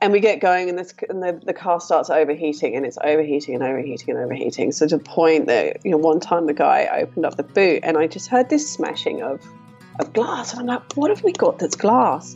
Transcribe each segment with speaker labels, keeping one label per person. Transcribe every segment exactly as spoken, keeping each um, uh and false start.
Speaker 1: And we get going, and, this, and the, the car starts overheating, and it's overheating and overheating and overheating. So to the point that, you know, one time the guy opened up the boot, and I just heard this smashing of, of glass. And I'm like, what have we got that's glass?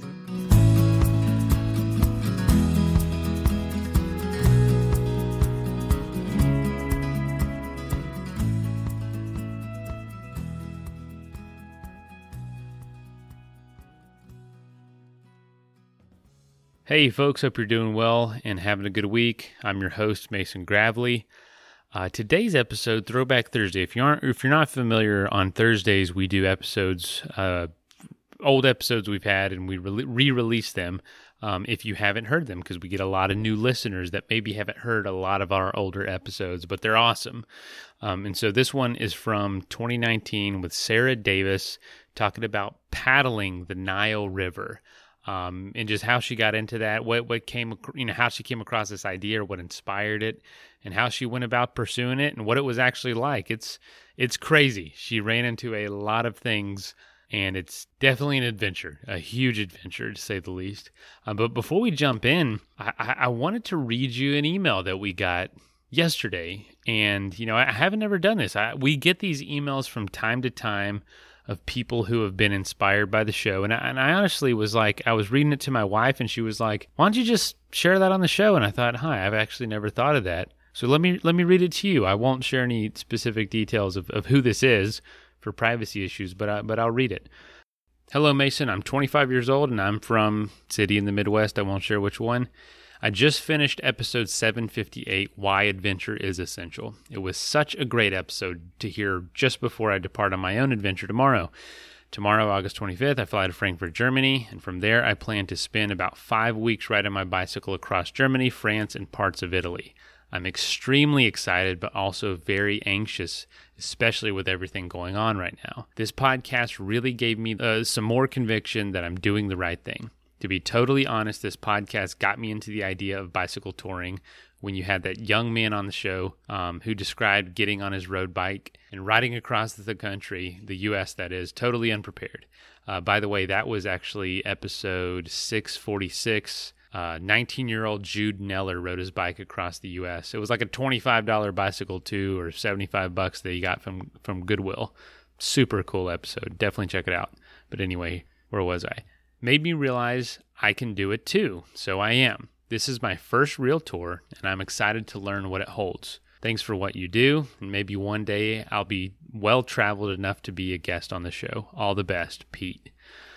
Speaker 2: Hey folks, hope you're doing well and having a good week. I'm your host, Mason Gravely. Uh, today's episode, Throwback Thursday. If you aren't, if you're not familiar, on Thursdays we do episodes, uh, old episodes we've had, and we re- re-release them um, if you haven't heard them, because we get a lot of new listeners that maybe haven't heard a lot of our older episodes, but they're awesome. Um, and so this one is from twenty nineteen with Sarah Davis, talking about paddling the Nile River. Um, and just how she got into that, what what came, you know, how she came across this idea, or what inspired it, and how she went about pursuing it, and what it was actually like. It's it's crazy. She ran into a lot of things, and it's definitely an adventure, a huge adventure to say the least. Uh, but before we jump in, I, I wanted to read you an email that we got yesterday, and you know, I haven't ever done this. I, we get these emails from time to time of people who have been inspired by the show. And I, and I honestly was like, I was reading it to my wife, and she was like, why don't you just share that on the show? And I thought, hi, I've actually never thought of that. So let me let me read it to you. I won't share any specific details of, of who this is for privacy issues, but I, but I'll read it. Hello, Mason. I'm twenty-five years old, and I'm from a city in the Midwest. I won't share which one. I just finished episode seven fifty-eight, Why Adventure is Essential. It was such a great episode to hear just before I depart on my own adventure tomorrow. Tomorrow, August twenty-fifth, I fly to Frankfurt, Germany, and from there I plan to spend about five weeks riding my bicycle across Germany, France, and parts of Italy. I'm extremely excited, but also very anxious, especially with everything going on right now. This podcast really gave me uh, some more conviction that I'm doing the right thing. To be totally honest, this podcast got me into the idea of bicycle touring when you had that young man on the show um, who described getting on his road bike and riding across the country, the U S that is, totally unprepared. Uh, by the way, that was actually episode six forty-six. Uh, nineteen-year-old Jude Neller rode his bike across the U S. It was like a twenty-five dollars bicycle too, or seventy-five bucks that he got from, from Goodwill. Super cool episode. Definitely check it out. But anyway, where was I? Made me realize I can do it too, so I am. This is my first real tour, and I'm excited to learn what it holds. Thanks for what you do, and maybe one day I'll be well-traveled enough to be a guest on the show. All the best, Pete.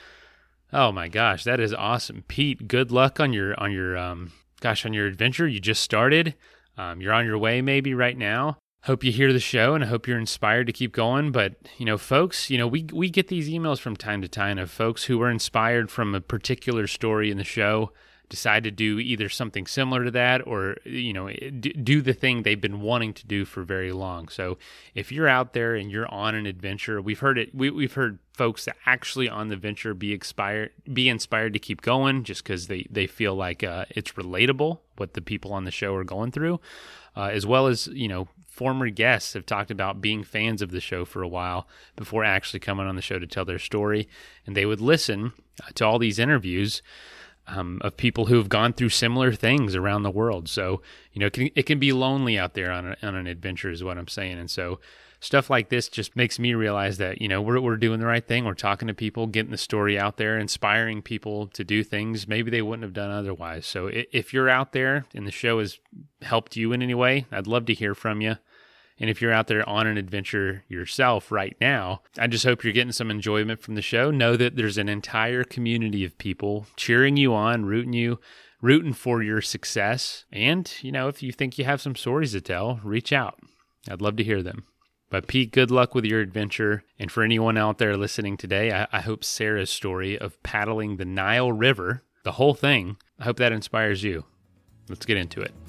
Speaker 2: Oh my gosh, that is awesome. Pete, good luck on your, on your um, gosh, on your adventure. You just started. Um, you're on your way maybe right now. Hope you hear the show, and I hope you're inspired to keep going. But, you know, folks, you know, we we get these emails from time to time of folks who are inspired from a particular story in the show, decide to do either something similar to that, or, you know, do the thing they've been wanting to do for very long. So if you're out there and you're on an adventure, we've heard it, we, we've heard folks that actually on the venture be inspired, be inspired to keep going just because they, they feel like uh, it's relatable, what the people on the show are going through, uh, as well as, you know, former guests have talked about being fans of the show for a while before actually coming on the show to tell their story. And they would listen to all these interviews um, of people who have gone through similar things around the world. So, you know, it can, it can be lonely out there on, a, on an adventure is what I'm saying. And so stuff like this just makes me realize that, you know, we're we're doing the right thing. We're talking to people, getting the story out there, inspiring people to do things maybe they wouldn't have done otherwise. So if you're out there and the show has helped you in any way, I'd love to hear from you. And if you're out there on an adventure yourself right now, I just hope you're getting some enjoyment from the show. Know that there's an entire community of people cheering you on, rooting you, rooting for your success. And, you know, if you think you have some stories to tell, reach out. I'd love to hear them. But Pete, good luck with your adventure. And for anyone out there listening today, I, I hope Sarah's story of paddling the Nile River, the whole thing, I hope that inspires you. Let's get into it.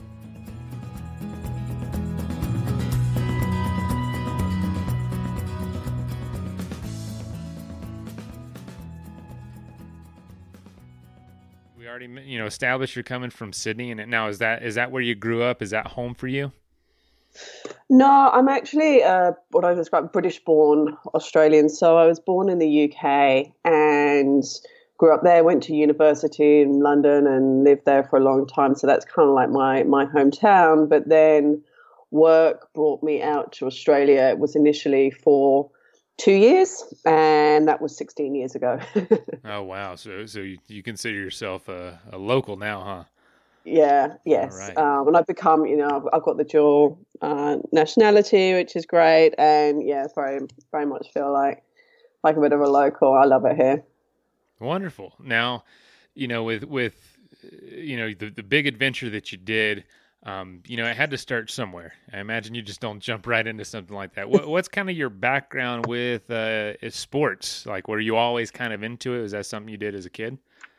Speaker 2: We already, you know, established you're coming from Sydney, and now is that is that where you grew up? Is that home for you?
Speaker 1: No, I'm actually uh, what I describe British-born Australian. So I was born in the U K and grew up there, went to university in London and lived there for a long time. So that's kind of like my, my hometown. But then work brought me out to Australia. It was initially for two years, and that was sixteen years ago.
Speaker 2: Oh, wow. So so you, you consider yourself a, a local now, huh?
Speaker 1: Yeah, yes.
Speaker 2: All right.
Speaker 1: Um, and I've become, you know, I've, I've got the dual uh, nationality, which is great. And yeah, very, very much feel like, like a bit of a local. I love it here.
Speaker 2: Wonderful. Now, you know, with, with, you know, the, the big adventure that you did, um, you know, it had to start somewhere. I imagine you just don't jump right into something like that. What, what's kind of your background with uh, sports? Like, were you always kind of into it? Was that something you did as a kid?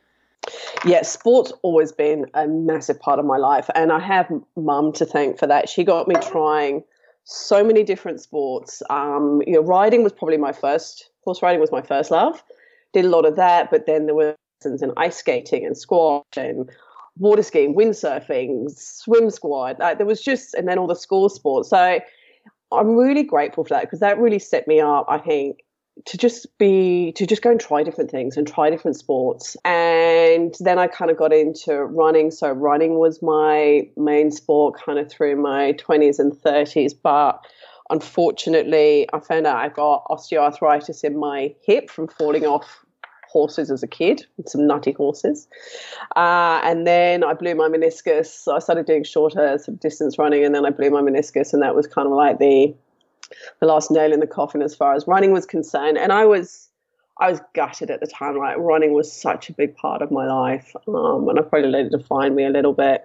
Speaker 1: Yeah, sport's always been a massive part of my life. And I have mum to thank for that. She got me trying so many different sports. Um, you know, riding was probably my first, horse riding was my first love. Did a lot of that, but then there were lessons in ice skating and squash and water skiing, windsurfing, swim squad. Like, there was just, and then all the school sports. So I'm really grateful for that, because that really set me up, I think, to just be, to just go and try different things and try different sports. And then I kind of got into running. So running was my main sport kind of through my twenties and thirties. But unfortunately, I found out I got osteoarthritis in my hip from falling off horses as a kid, some nutty horses. Uh, and then I blew my meniscus. So I started doing shorter sort of distance running, and then I blew my meniscus, and that was kind of like the the last nail in the coffin as far as running was concerned. And I was I was gutted at the time. Like, running was such a big part of my life, um, and I probably let it define me a little bit.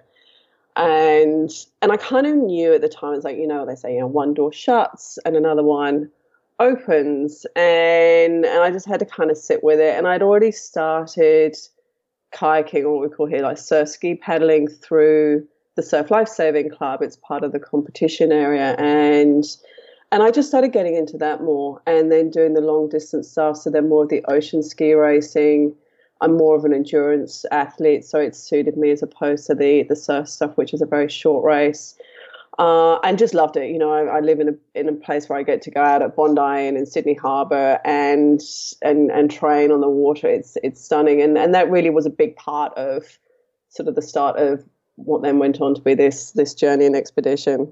Speaker 1: And and I kind of knew at the time, it's like, you know, they say, you know, one door shuts and another one opens, and and I just had to kind of sit with it. And I'd already started kayaking, or what we call here like surf ski paddling, through the Surf Life Saving Club. It's part of the competition area, and and I just started getting into that more, and then doing the long distance stuff. So then more of the ocean ski racing. I'm more of an endurance athlete, so it suited me as opposed to the the surf stuff, which is a very short race. Uh, and just loved it. You know, I, I live in a in a place where I get to go out at Bondi and in Sydney Harbour and and and train on the water. It's it's stunning, and and that really was a big part of sort of the start of what then went on to be this this journey and expedition.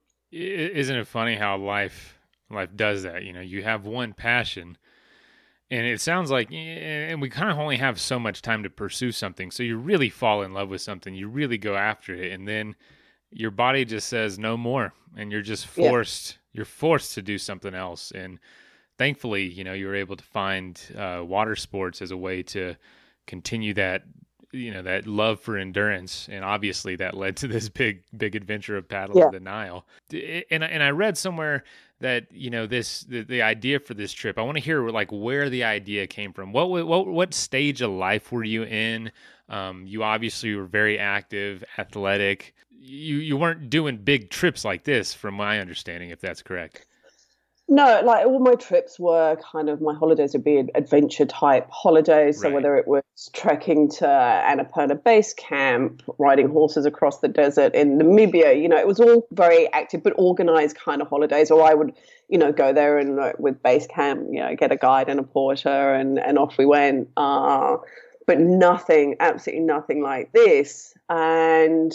Speaker 2: Isn't it funny how life life does that? You know, you have one passion, and it sounds like, and we kind of only have so much time to pursue something. So you really fall in love with something, you really go after it, and then your body just says no more, and you're just forced, yeah. you're forced to do something else. And thankfully, you know, you were able to find uh, water sports as a way to continue that, you know, that love for endurance. And obviously that led to this big, big adventure of paddling yeah. the Nile. And, and I read somewhere that, you know, this, the, the idea for this trip, I want to hear like where the idea came from. What, what, what stage of life were you in? Um, you obviously were very active, athletic. You you weren't doing big trips like this, from my understanding, if that's correct.
Speaker 1: No, like all my trips were kind of, my holidays would be adventure type holidays. So right. whether it was trekking to Annapurna Base Camp, riding horses across the desert in Namibia, you know, it was all very active but organized kind of holidays. Or I would, you know, go there and uh, with Base Camp, you know, get a guide and a porter, and, and off we went. Uh, but nothing, absolutely nothing like this. And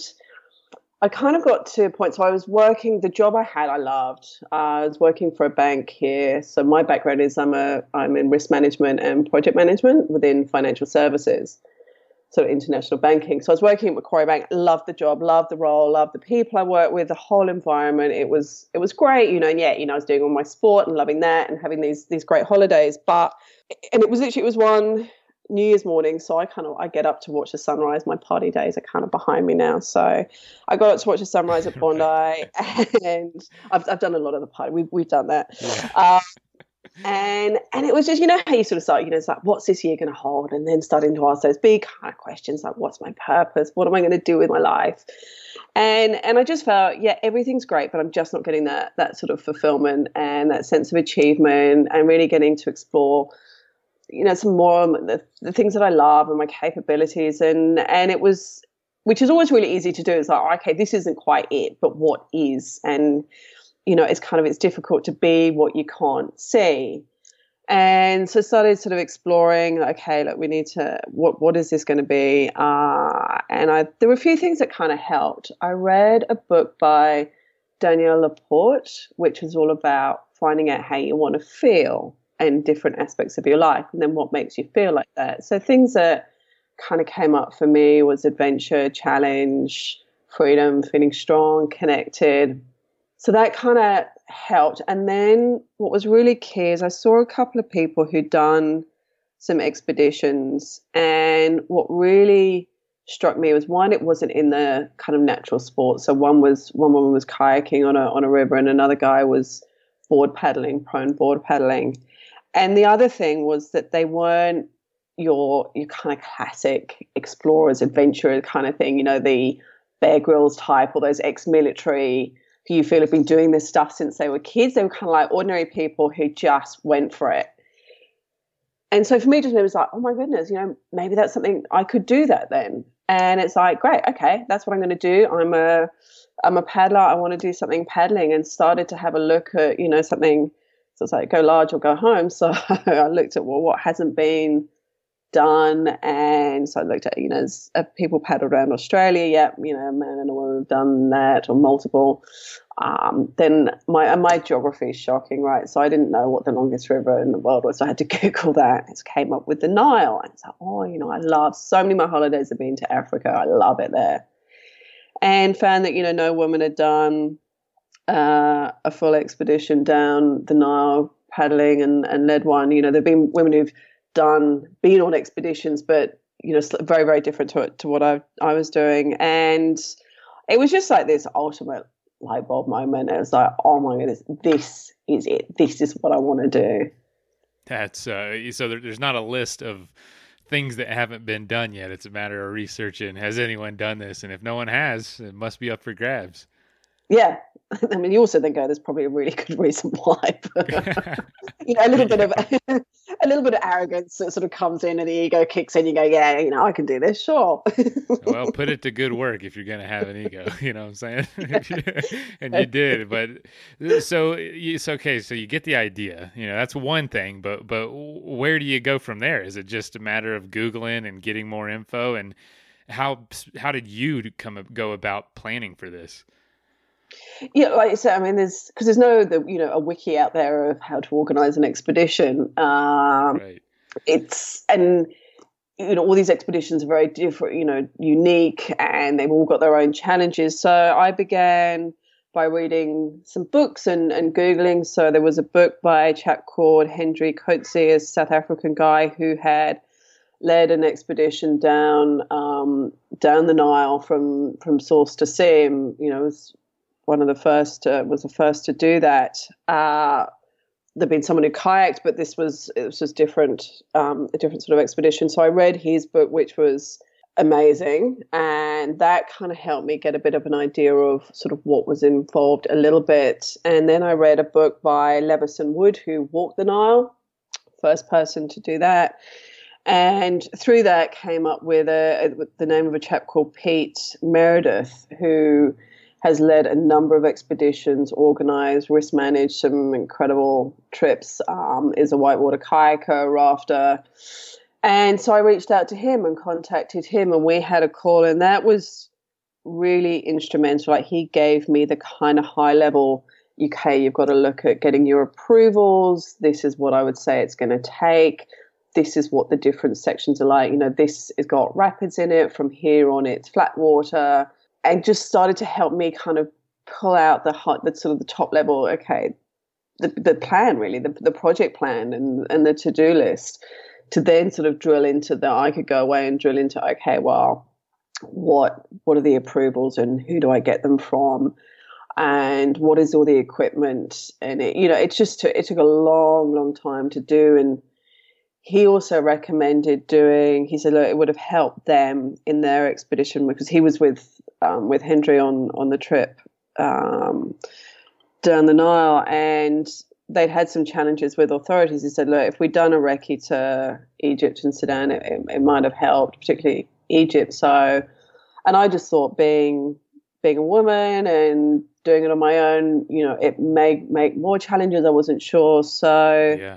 Speaker 1: I kind of got to a point, so I was working, the job I had, I loved. Uh, I was working for a bank here. So my background is I'm a, I'm in risk management and project management within financial services, so international banking. So I was working at Macquarie Bank, loved the job, loved the role, loved the people I worked with, the whole environment. It was, it was great, you know, and yeah, you know, I was doing all my sport and loving that and having these, these great holidays. But, and it was literally, it was one New Year's morning, so I kind of I get up to watch the sunrise. My party days are kind of behind me now, so I got up to watch the sunrise at Bondi, and I've I've done a lot of the party. We've we've done that, yeah. um, and and it was just, you know, how you sort of start, you know, it's like, what's this year going to hold, and then starting to ask those big kind of questions like, what's my purpose? What am I going to do with my life? And and I just felt, yeah, everything's great, but I'm just not getting that that sort of fulfillment and that sense of achievement, and really getting to explore, you know, some more the, the things that I love and my capabilities. And, and it was, which is always really easy to do. It's like, okay, this isn't quite it, but what is? And, you know, it's kind of, it's difficult to be what you can't see. And so started sort of exploring, okay, look, we need to, what what is this going to be? Uh, and I there were a few things that kind of helped. I read a book by Danielle Laporte, which was all about finding out how you want to feel and different aspects of your life, and then what makes you feel like that. So things that kind of came up for me was adventure, challenge, freedom, feeling strong, connected. So that kind of helped. And then what was really key is I saw a couple of people who'd done some expeditions. And what really struck me was, one, it wasn't in the kind of natural sports. So one was one woman was kayaking on a on a river, and another guy was board paddling, prone board paddling. And the other thing was that they weren't your your kind of classic explorers, adventurers kind of thing, you know, the Bear Grylls type, or those ex-military who you feel have been doing this stuff since they were kids. They were kind of like ordinary people who just went for it. And so for me, just it was like, oh my goodness, you know, maybe that's something I could do that then. And it's like, great, okay, that's what I'm going to do. I'm a I'm a paddler. I want to do something paddling, and started to have a look at, you know, something. So it's like go large or go home. So I looked at, well, what hasn't been done, and so I looked at, you know, uh, people paddled around Australia. Yep, you know, a man and a woman have done that, or multiple. Um, then my and my geography is shocking, right? So I didn't know what the longest river in the world was, so I had to Google that. It came up with the Nile, and it's like, oh, you know, I love so many of my holidays have been to Africa. I love it there, and found that, you know, no woman had done uh, a full expedition down the Nile paddling and and led one. You know, there've been women who've done been on expeditions, but you know, very very different to to what I I was doing, and it was just like this ultimate light bulb moment. It was like, oh my goodness, this is it. This is what I want to do.
Speaker 2: That's uh, so there, there's not a list of things that haven't been done yet. It's a matter of researching, has anyone done this, and if no one has, it must be up for grabs.
Speaker 1: Yeah. I mean, you also then go, there's probably a really good reason why. But, you know, a little bit of a little bit of arrogance that sort of comes in, and the ego kicks in. You go, yeah, you know, I can do this, sure.
Speaker 2: Well, put it to good work if you're going to have an ego. You know what I'm saying? And you did, but so it's okay. So you get the idea. You know, that's one thing. But but where do you go from there? Is it just a matter of Googling and getting more info? And how how did you come go about planning for this?
Speaker 1: Yeah, like I said, I mean, there's because there's no, the, you know, a wiki out there of how to organize an expedition. Um,
Speaker 2: right.
Speaker 1: It's and you know, all these expeditions are very different, you know, unique, and they've all got their own challenges. So I began by reading some books and, and Googling. So there was a book by a chap called Hendry Coetzee, a South African guy who had led an expedition down um, down the Nile from from source to sea. And, you know, it was one of the first, uh, was the first to do that. Uh, there'd been someone who kayaked, but this was, it was just different, um, a different sort of expedition. So I read his book, which was amazing. And that kind of helped me get a bit of an idea of sort of what was involved a little bit. And then I read a book by Levison Wood, who walked the Nile, first person to do that. And through that came up with, a, a, with the name of a chap called Pete Meredith, who has led a number of expeditions, organized, risk managed some incredible trips, um, is a whitewater kayaker, rafter. And so I reached out to him and contacted him, and we had a call, and that was really instrumental. Like, he gave me the kind of high level, okay, you've got to look at getting your approvals. This is what I would say it's going to take. This is what the different sections are like. You know, this has got rapids in it. From here on, it's flat water. And just started to help me kind of pull out the hot, the sort of the top level, okay, the the plan really, the the project plan and, and the to-do list, to then sort of drill into the, I could go away and drill into, okay, well, what what are the approvals and who do I get them from? And what is all the equipment? And it, you know, it's just, it took a long, long time to do. And he also recommended doing, he said, look, it would have helped them in their expedition, because he was with um, with Hendry on, on the trip um, down the Nile, and they'd had some challenges with authorities. He said, look, if we'd done a recce to Egypt and Sudan, it, it, it might have helped, particularly Egypt. So, and I just thought being being a woman and doing it on my own, you know, it may make more challenges. I wasn't sure. So
Speaker 2: yeah.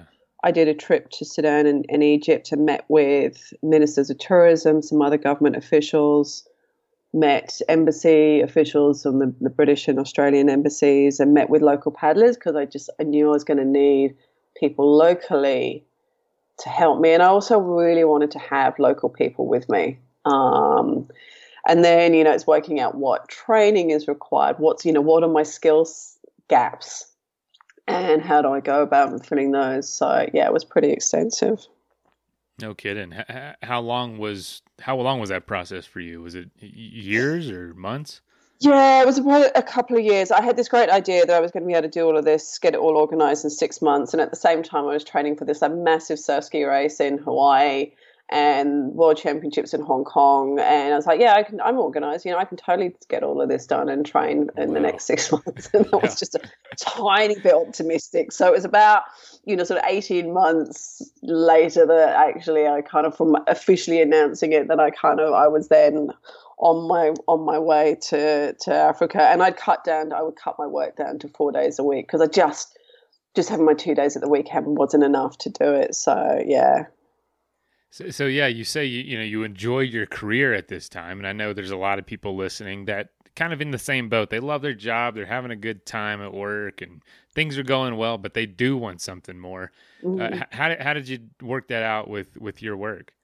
Speaker 1: I did a trip to Sudan and, and Egypt and met with ministers of tourism, some other government officials, met embassy officials from the, the British and Australian embassies, and met with local paddlers because I just I knew I was going to need people locally to help me. And I also really wanted to have local people with me. Um, and then, you know, it's working out what training is required, what's, you know, what are my skills gaps, and how do I go about filling those? So yeah, it was pretty extensive.
Speaker 2: No kidding. H- How long was how long was that process for you? Was it years or months?
Speaker 1: Yeah, it was about a couple of years. I had this great idea that I was going to be able to do all of this, get it all organized in six months. And at the same time, I was training for this like, massive surf ski race in Hawaii and World Championships in Hong Kong. And I was like, yeah, I can, I'm organized. You know, I can totally get all of this done and train in wow. the next six months. And that yeah. was just a tiny bit optimistic. So it was about, you know, sort of eighteen months later that actually I kind of, from officially announcing it, that I kind of, I was then on my on my way to to Africa. And I'd cut down, I would cut my work down to four days a week because I just, just having my two days at the weekend wasn't enough to do it. So, yeah.
Speaker 2: So, so yeah, you say you you know you enjoyed your career at this time, and I know there's a lot of people listening that kind of in the same boat. They love their job, they're having a good time at work, and things are going well, but they do want something more. Mm-hmm. Uh, how did how did you work that out with with your work?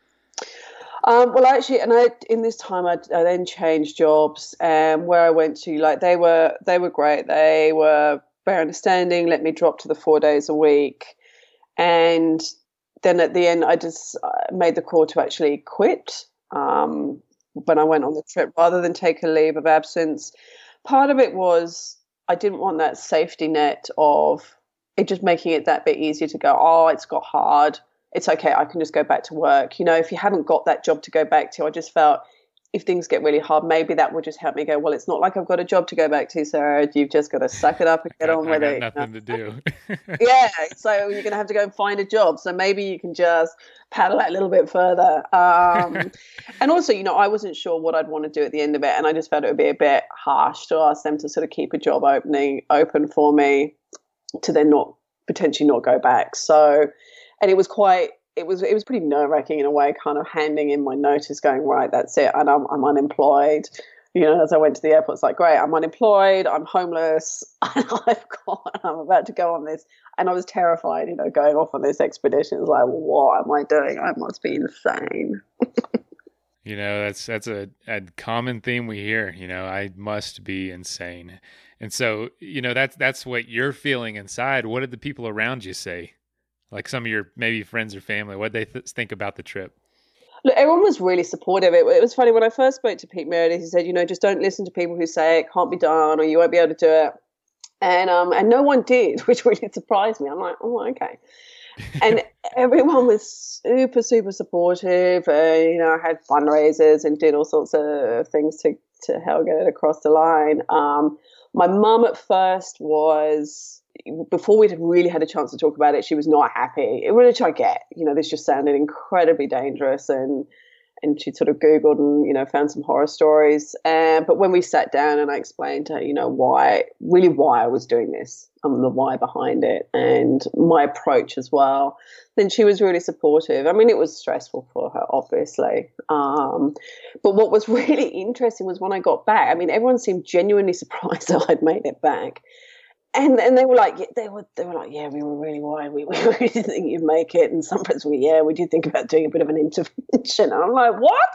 Speaker 1: Um, well, actually, and I in this time I, I then changed jobs, and where I went to, like they were they were great. They were very understanding. Let me drop to the four days a week, and then at the end, I just made the call to actually quit um, when I went on the trip rather than take a leave of absence. Part of it was I didn't want that safety net of it just making it that bit easier to go, oh, it's got hard. It's okay. I can just go back to work. You know, if you haven't got that job to go back to, I just felt if things get really hard, maybe that would just help me go, well, it's not like I've got a job to go back to, Sarah. You've just got to suck it up and get
Speaker 2: got,
Speaker 1: on with
Speaker 2: I got
Speaker 1: it.
Speaker 2: Nothing
Speaker 1: you
Speaker 2: know?
Speaker 1: to do. Yeah. So you're going to have to go and find a job. So maybe you can just paddle that a little bit further. Um, and also, you know, I wasn't sure what I'd want to do at the end of it. And I just felt it would be a bit harsh to ask them to sort of keep a job opening open for me to then not potentially not go back. So, and it was quite, It was it was pretty nerve-wracking in a way, kind of handing in my notice, going, right, that's it, and I'm I'm unemployed. You know, as I went to the airport, it's like, great, I'm unemployed, I'm homeless, and I've got, I'm about to go on this, and I was terrified, you know, going off on this expedition. It's like, what am I doing? I must be insane.
Speaker 2: You know, that's that's a, a common theme we hear. You know, I must be insane, and so you know that's that's what you're feeling inside. What did the people around you say? Like some of your maybe friends or family, what did they th- think about the trip?
Speaker 1: Look, everyone was really supportive. It, it was funny when I first spoke to Pete Meredith. He said, you know, just don't listen to people who say it can't be done or you won't be able to do it. And um, and no one did, which really surprised me. I'm like, oh, okay. And everyone was super, super supportive. Uh, you know, I had fundraisers and did all sorts of things to to help get it across the line. Um, my mum at first was. Before we'd really had a chance to talk about it, she was not happy, which I get. You know, this just sounded incredibly dangerous, and and she sort of Googled and, you know, found some horror stories. Um, but when we sat down and I explained to her, you know, why, really why I was doing this, um, the why behind it, and my approach as well, then she was really supportive. I mean, it was stressful for her, obviously. Um, but what was really interesting was when I got back, I mean, everyone seemed genuinely surprised that I'd made it back. And and they were like, they were they were like, yeah, we were really worried. We, we really didn't think you'd make it. And some friends were, yeah, we did think about doing a bit of an intervention. And I'm like, what?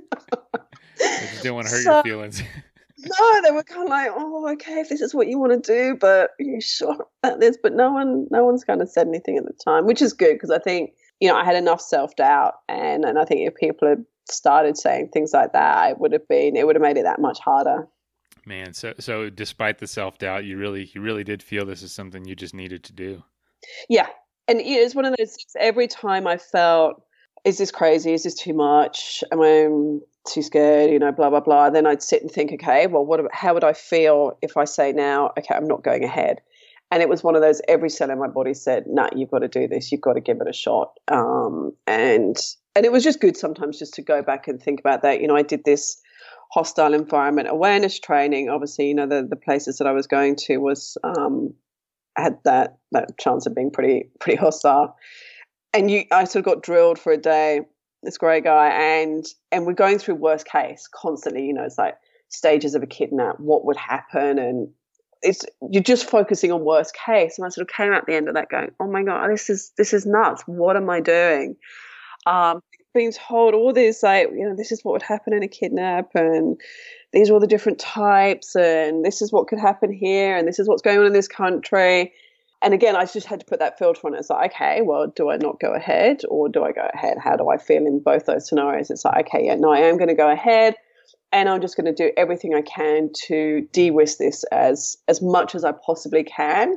Speaker 2: I just didn't want to hurt
Speaker 1: so,
Speaker 2: your feelings.
Speaker 1: No, they were kind of like, oh, okay, if this is what you want to do, but are you sure about this? But no one, no one's kind of said anything at the time, which is good because I think, you know, I had enough self doubt, and and I think if people had started saying things like that, it would have been, it would have made it that much harder.
Speaker 2: Man, so so despite the self-doubt, you really you really did feel this is something you just needed to do.
Speaker 1: Yeah. And it was one of those things, every time I felt, is this crazy? Is this too much? Am I too scared? You know, blah, blah, blah. Then I'd sit and think, okay, well, what? how would I feel if I say now, okay, I'm not going ahead? And it was one of those, every cell in my body said, nah, you've got to do this. You've got to give it a shot. Um, and and it was just good sometimes just to go back and think about that. You know, I did this hostile environment awareness training. Obviously, you know, the, the places that I was going to was um, had that that chance of being pretty pretty hostile. And you, I sort of got drilled for a day. This great guy, and and we're going through worst case constantly. You know, it's like stages of a kidnap, what would happen, and it's you're just focusing on worst case. And I sort of came out the end of that going, oh my god, this is this is nuts. What am I doing? Um, being told all this, like, you know, this is what would happen in a kidnap, and these are all the different types, and this is what could happen here, and this is what's going on in this country. And again, I just had to put that filter on it. It's like, okay, well, do I not go ahead or do I go ahead? How do I feel in both those scenarios? It's like, okay, yeah, no, I am going to go ahead, and I'm just going to do everything I can to de-risk this as as much as I possibly can.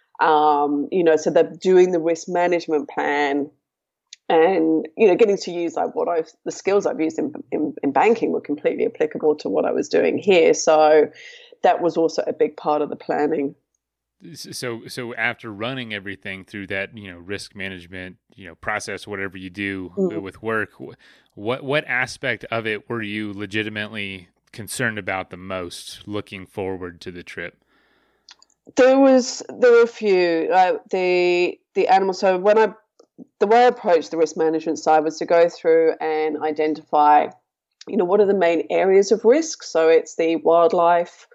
Speaker 1: Um, you know, so that doing the risk management plan and, you know, getting to use like what I've, the skills I've used in, in, in banking were completely applicable to what I was doing here. So that was also a big part of the planning.
Speaker 2: So, so after running everything through that, you know, risk management, you know, process, whatever you do mm. with work, what, what aspect of it were you legitimately concerned about the most looking forward to the trip?
Speaker 1: There was, there were a few, uh, the, the animals. So when I, the way I approached the risk management side was to go through and identify, you know, what are the main areas of risk? So it's the wildlife,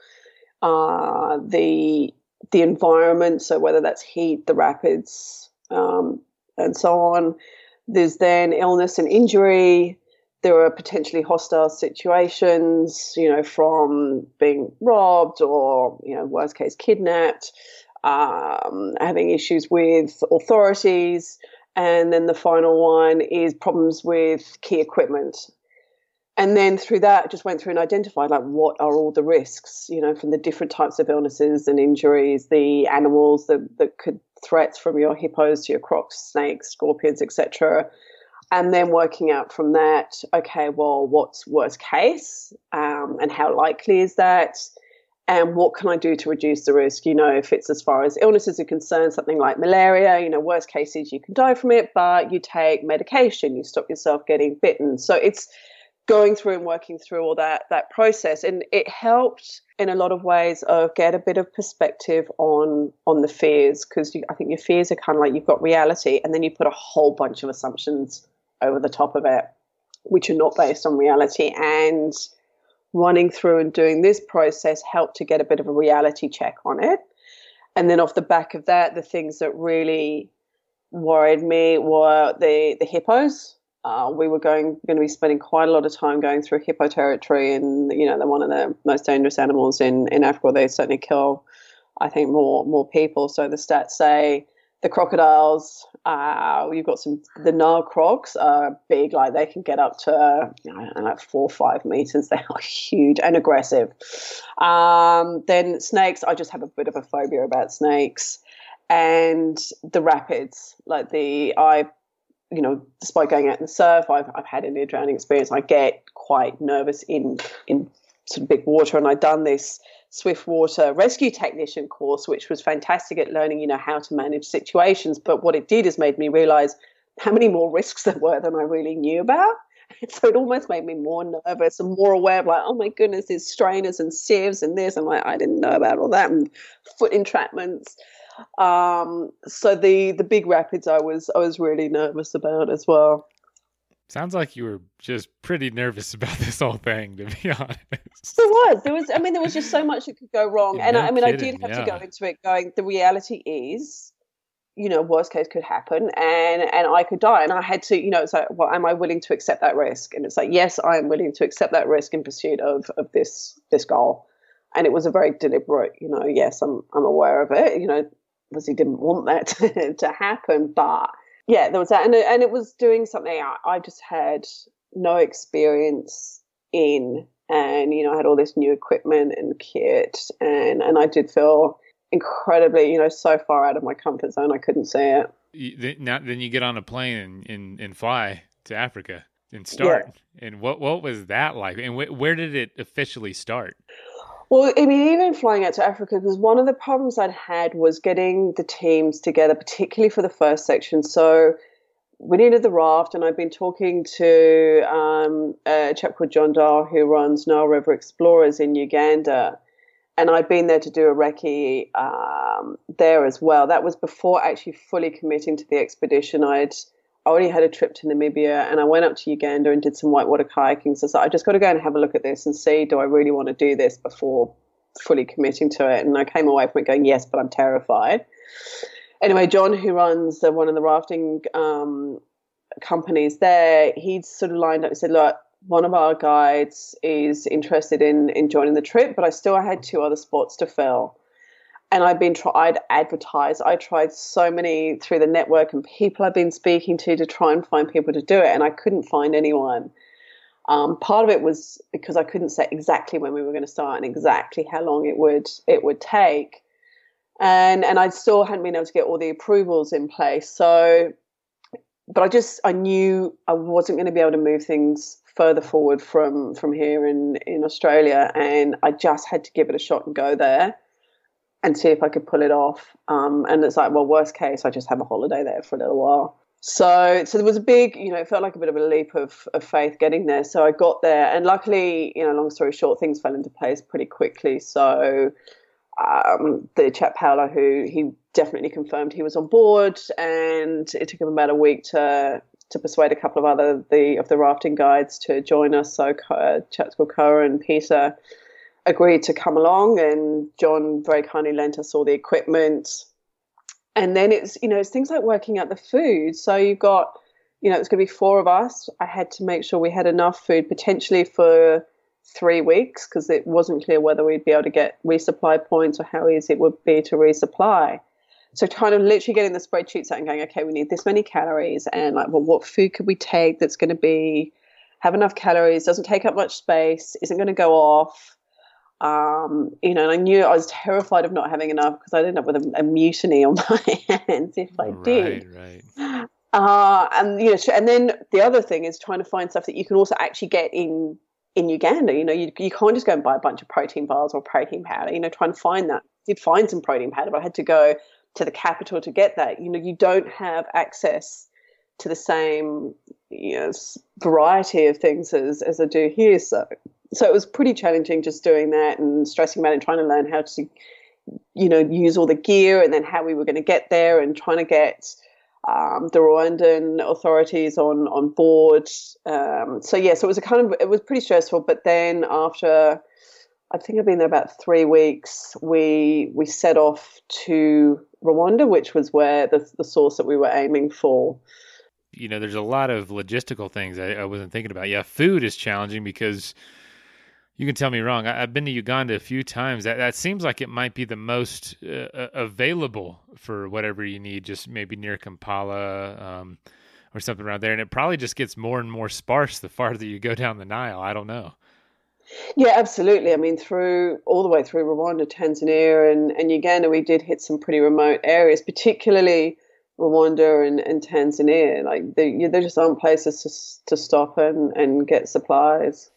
Speaker 1: uh, the, the environment, so whether that's heat, the rapids, um, and so on. There's then illness and injury. There are potentially hostile situations, you know, from being robbed or, you know, worst case kidnapped, um, having issues with authorities. And then the final one is problems with key equipment. And then through that, I just went through and identified, like, what are all the risks, you know, from the different types of illnesses and injuries, the animals that, that could threats from your hippos to your crocs, snakes, scorpions, et cetera. And then working out from that, okay, well, what's worst case, um, and how likely is that? And what can I do to reduce the risk? You know, if it's as far as illnesses are concerned, something like malaria, you know, worst case is you can die from it, but you take medication, you stop yourself getting bitten. So it's going through and working through all that that process, and it helped in a lot of ways of get a bit of perspective on on the fears, because I think your fears are kind of like you've got reality, and then you put a whole bunch of assumptions over the top of it, which are not based on reality. And running through and doing this process helped to get a bit of a reality check on it. And then off the back of that, the things that really worried me were the the hippos. Uh, we were going going to be spending quite a lot of time going through hippo territory, and you know they're one of the most dangerous animals in, in Africa. They certainly kill, I think, more more people. So the stats say the crocodiles. Uh, you've got some the Nile crocs are big, like they can get up to you know, like four or five meters. They are huge and aggressive. Um, then snakes. I just have a bit of a phobia about snakes, and the rapids. Like the I. You know, despite going out in the surf, I've I've had a near drowning experience. I get quite nervous in in sort of big water, and I've done this swift water rescue technician course, which was fantastic at learning, you know, how to manage situations. But what it did is made me realize how many more risks there were than I really knew about. So it almost made me more nervous and more aware of like, oh my goodness, there's strainers and sieves and this. I'm like, I didn't know about all that, and foot entrapments. Um, so the, the big rapids I was, I was really nervous about as well.
Speaker 2: Sounds like you were just pretty nervous about this whole thing, to be honest.
Speaker 1: There was, there was, I mean, there was just so much that could go wrong.
Speaker 2: Yeah,
Speaker 1: and
Speaker 2: no
Speaker 1: I, I mean,
Speaker 2: kidding,
Speaker 1: I did have
Speaker 2: yeah.
Speaker 1: to go into it going, the reality is, you know, worst case could happen and, and I could die. And I had to, you know, it's like, well, am I willing to accept that risk? And it's like, yes, I am willing to accept that risk in pursuit of, of this, this goal. And it was a very deliberate, you know, yes, I'm, I'm aware of it, you know, obviously didn't want that to, to happen, but yeah, there was that. And, and it was doing something I, I just had no experience in. And, you know, I had all this new equipment and kit, and, and I did feel incredibly, you know, so far out of my comfort zone, I couldn't see it.
Speaker 2: You, now, then you get on a plane and, and, and fly to Africa and start. Yeah. And what, what was that like? And wh- where did it officially start?
Speaker 1: Well, I mean, even flying out to Africa, because one of the problems I'd had was getting the teams together, particularly for the first section. So we needed the raft, and I've been talking to um, a chap called John Dahl, who runs Nile River Explorers in Uganda. and I'd been there to do a recce um, there as well. That was before actually fully committing to the expedition. I'd already had a trip to Namibia, and I went up to Uganda and did some whitewater kayaking. So I thought, I just got to go and have a look at this and see, do I really want to do this before fully committing to it? And I came away from it going, yes, but I'm terrified. Anyway, John, who runs the, one of the rafting um, companies there, he'd sort of lined up and said, look, one of our guides is interested in in joining the trip, but I still had two other spots to fill. And I've been tried advertise. I tried so many through the network and people I've been speaking to to try and find people to do it, and I couldn't find anyone. Um, part of it was because I couldn't say exactly when we were going to start and exactly how long it would it would take, and and I still hadn't been able to get all the approvals in place. So, but I just I knew I wasn't going to be able to move things further forward from from here in in Australia, and I just had to give it a shot and go there and see if I could pull it off. Um, and it's like, well, worst case, I just have a holiday there for a little while. So, so there was a big, you know, it felt like a bit of a leap of, of faith getting there. So I got there, and luckily, you know, long story short, things fell into place pretty quickly. So um, the chap Paolo, who he definitely confirmed he was on board, and it took him about a week to to persuade a couple of other the of the rafting guides to join us. So uh, chaps called Koa and Peter agreed to come along, and John very kindly lent us all the equipment. And then it's, you know, it's things like working out the food. So you've got, you know, it's going to be four of us. I had to make sure we had enough food potentially for three weeks because it wasn't clear whether we'd be able to get resupply points or how easy it would be to resupply. So kind of literally getting the spreadsheets out and going, okay, we need this many calories, and like, well, what food could we take that's going to be have enough calories, doesn't take up much space, isn't going to go off. Um, you know, and I knew I was terrified of not having enough because I'd end up with a, a mutiny on my hands if I
Speaker 2: right,
Speaker 1: did.
Speaker 2: Right,
Speaker 1: uh, and you know, and then the other thing is trying to find stuff that you can also actually get in in Uganda. You know, you you can't just go and buy a bunch of protein bars or protein powder. You know, try and find that. I did find some protein powder, but I had to go to the capital to get that. You know, you don't have access to the same, you know, variety of things as as I do here. So. So it was pretty challenging just doing that and stressing about it and trying to learn how to, you know, use all the gear and then how we were going to get there and trying to get um, the Rwandan authorities on, on board. Um, so, yeah, so it was a kind of, it was pretty stressful. But then after, I think I've been there about three weeks, we we set off to Rwanda, which was where the, the source that we were aiming for.
Speaker 2: You know, there's a lot of logistical things I, I wasn't thinking about. Yeah, food is challenging because you can tell me wrong. I, I've been to Uganda a few times. That that seems like it might be the most uh, available for whatever you need, just maybe near Kampala um, or something around there. And it probably just gets more and more sparse the farther you go down the Nile. I don't know.
Speaker 1: Yeah, absolutely. I mean, through all the way through Rwanda, Tanzania, and, and Uganda, we did hit some pretty remote areas, particularly Rwanda and, and Tanzania. Like, they, there just aren't places to, to stop and, and get supplies.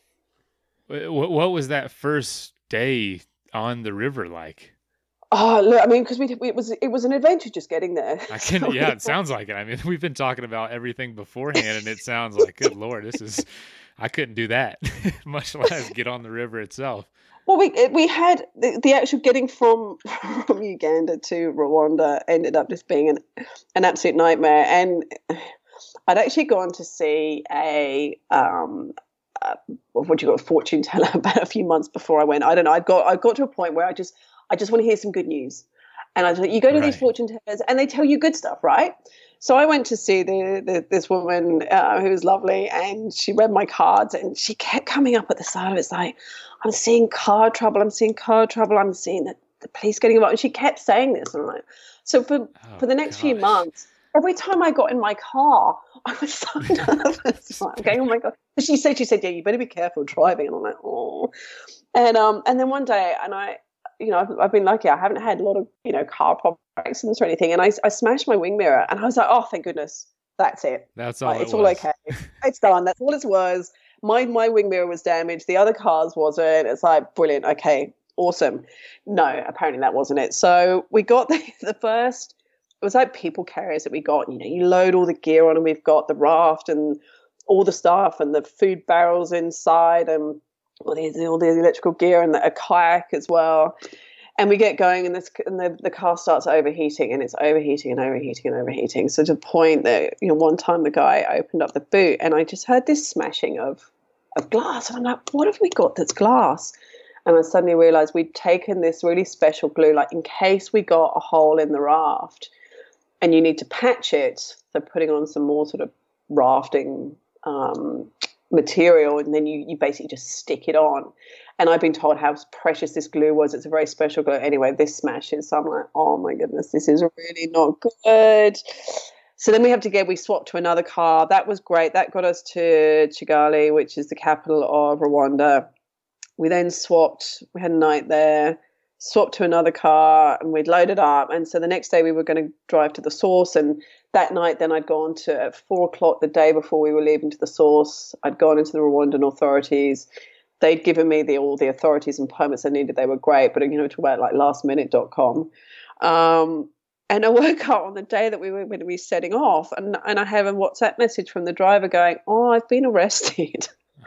Speaker 2: What was that first day on the river like?
Speaker 1: Oh, look, I mean, because we it was it was an adventure just getting there.
Speaker 2: I can, so yeah, it sounds like it. I mean, we've been talking about everything beforehand, and it sounds like, good Lord, this is, I couldn't do that, much less get on the river itself.
Speaker 1: Well, we we had the, the actual getting from from Uganda to Rwanda ended up just being an an absolute nightmare, and I'd actually gone to see a um. Uh, what do you got, a fortune teller about a few months before I went. I don't know. I got I got to a point where I just I just want to hear some good news, and I was like, you go to right. these fortune tellers and they tell you good stuff, right? So I went to see the, the this woman uh, who was lovely, and she read my cards, and she kept coming up at the side of it. It's like, I'm seeing car trouble. I'm seeing car trouble. I'm seeing the, the police getting involved. And she kept saying this, and I'm like, so for oh, for the next gosh. few months. Every time I got in my car, I was so nervous. I'm going, oh my God. She said, she said, yeah, you better be careful driving. And I'm like, oh. And um, and then one day, and I, you know, I've, I've been lucky. I haven't had a lot of, you know, car problem accidents or anything. And I, I smashed my wing mirror, and I was like, oh, thank goodness, that's it.
Speaker 2: That's all.
Speaker 1: Like,
Speaker 2: it
Speaker 1: it's
Speaker 2: was.
Speaker 1: all okay. It's done. That's all it was. My my wing mirror was damaged. The other car's wasn't. It's like, brilliant. Okay, awesome. No, apparently that wasn't it. So we got the, the first. It was like people carriers that we got. You know, you load all the gear on, and we've got the raft and all the stuff and the food barrels inside. And all the, all the electrical gear and the, a kayak as well. And we get going, and, this, and the, the car starts overheating, and it's overheating and overheating and overheating. So to the point that, you know, one time the guy opened up the boot, and I just heard this smashing of of glass. And I'm like, what have we got that's glass? And I suddenly realized we'd taken this really special glue, like in case we got a hole in the raft and you need to patch it. So putting on some more sort of rafting um, material, and then you, you basically just stick it on. And I've been told how precious this glue was. It's a very special glue. Anyway, this smashes. So I'm like, oh my goodness, this is really not good. So then we have to get, we swapped to another car. That was great. That got us to Kigali, which is the capital of Rwanda. We then swapped, we had a night there, swapped to another car, and we'd loaded up. And so the next day we were going to drive to the source. And that night then I'd gone to, at four o'clock the day before we were leaving to the source, I'd gone into the Rwandan authorities. They'd given me the, all the authorities and permits I needed. They were great, but, you know, talk about like last minute dot com. Um, and I woke up on the day that we were going to be setting off, and, and I have a WhatsApp message from the driver going, oh, I've been arrested.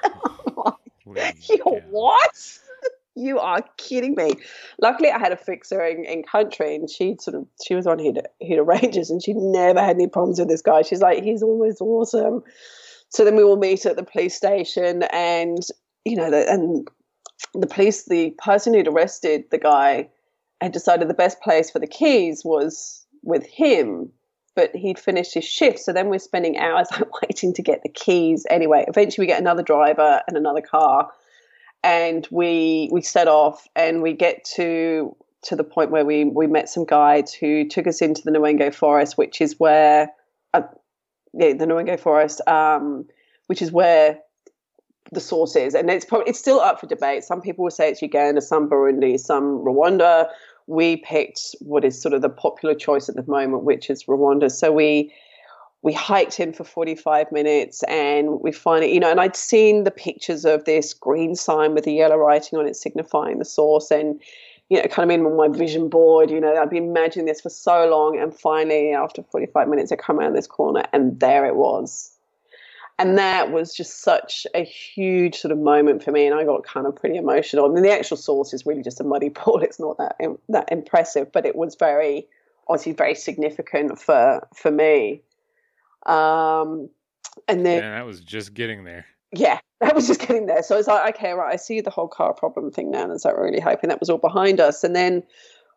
Speaker 1: You what? You are kidding me. Luckily, I had a fixer in, in country, and she sort of she was on Hit Hit Rangers, and she never had any problems with this guy. She's like, he's always awesome. So then we all meet at the police station, and you know, the, and the police, the person who'd arrested the guy, had decided the best place for the keys was with him, but he'd finished his shift. So then we're spending hours like waiting to get the keys. Anyway, eventually we get another driver and another car, and we we set off, and we get to to the point where we we met some guides who took us into the Nwenge Forest, which is where uh, yeah, the Nwenge Forest, um, which is where the source is. And it's probably it's still up for debate. Some people will say it's Uganda, some Burundi, some Rwanda. We picked what is sort of the popular choice at the moment, which is Rwanda. So we we hiked in for forty-five minutes, and we finally, you know, and I'd seen the pictures of this green sign with the yellow writing on it signifying the source, and, you know, it kind of been on my vision board, you know, I've been imagining this for so long, and finally after forty-five minutes I come around this corner, and there it was. And that was just such a huge sort of moment for me, and I got kind of pretty emotional. I mean, the actual source is really just a muddy pool. It's not that that impressive, but it was very, obviously very significant for for me. Um, and then
Speaker 2: yeah, that was just getting there.
Speaker 1: Yeah, that was just getting there. So it's like, okay, right, I see the whole car problem thing now, and I was like really hoping that was all behind us. And then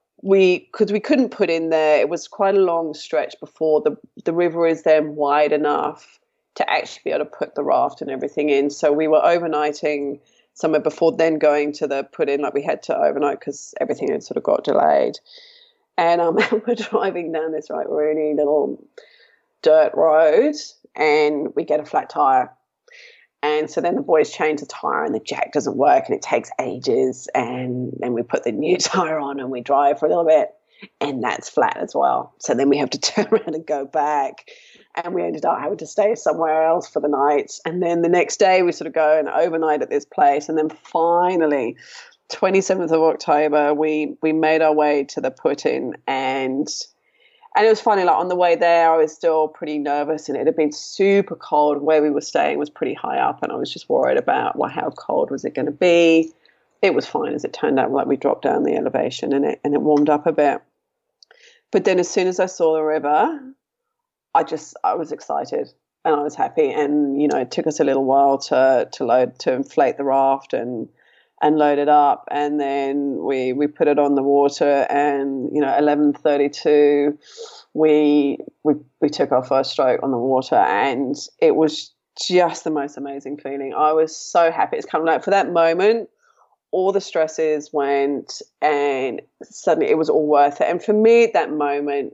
Speaker 1: we, because we couldn't put in there, it was quite a long stretch before the the river is then wide enough to actually be able to put the raft and everything in. So we were overnighting somewhere before then going to the put in, like we had to overnight because everything had sort of got delayed. And um, we're driving down this like really little dirt road, and we get a flat tire. And so then the boys change the tire, and the jack doesn't work, and it takes ages. And then we put the new tire on, and we drive for a little bit, and that's flat as well. So then we have to turn around and go back. And we ended up having to stay somewhere else for the night. And then the next day we sort of go and overnight at this place. And then finally, twenty-seventh of October, we we made our way to the put-in. And and it was funny, like on the way there, I was still pretty nervous, and it had been super cold. Where we were staying was pretty high up, and I was just worried about, well, how cold was it going to be? It was fine as it turned out. Like we dropped down the elevation, and it and it warmed up a bit. But then as soon as I saw the river, I just, I was excited and I was happy. And, you know, it took us a little while to, to load, to inflate the raft and, and load it up. And then we, we put it on the water, and, you know, eleven thirty-two, we, we, we took our first stroke on the water, and it was just the most amazing feeling. I was so happy. It's kind of like for that moment, all the stresses went, and suddenly it was all worth it. And for me at that moment,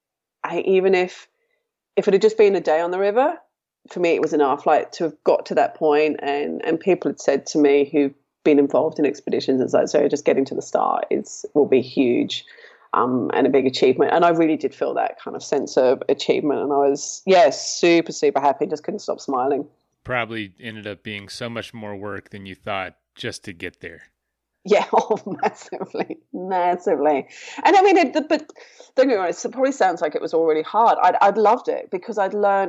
Speaker 1: I, even if, If it had just been a day on the river, for me it was enough. Like to have got to that point, and, and people had said to me who've been involved in expeditions, it's like, so just getting to the start is will be huge, um, and a big achievement. And I really did feel that kind of sense of achievement, and I was, yeah, super, super happy. Just couldn't stop smiling.
Speaker 2: Probably ended up being so much more work than you thought just to get there.
Speaker 1: Yeah, oh, massively, massively. And I mean, it, but don't get me wrong, it probably sounds like it was already hard. I'd, I'd loved it because I'd learned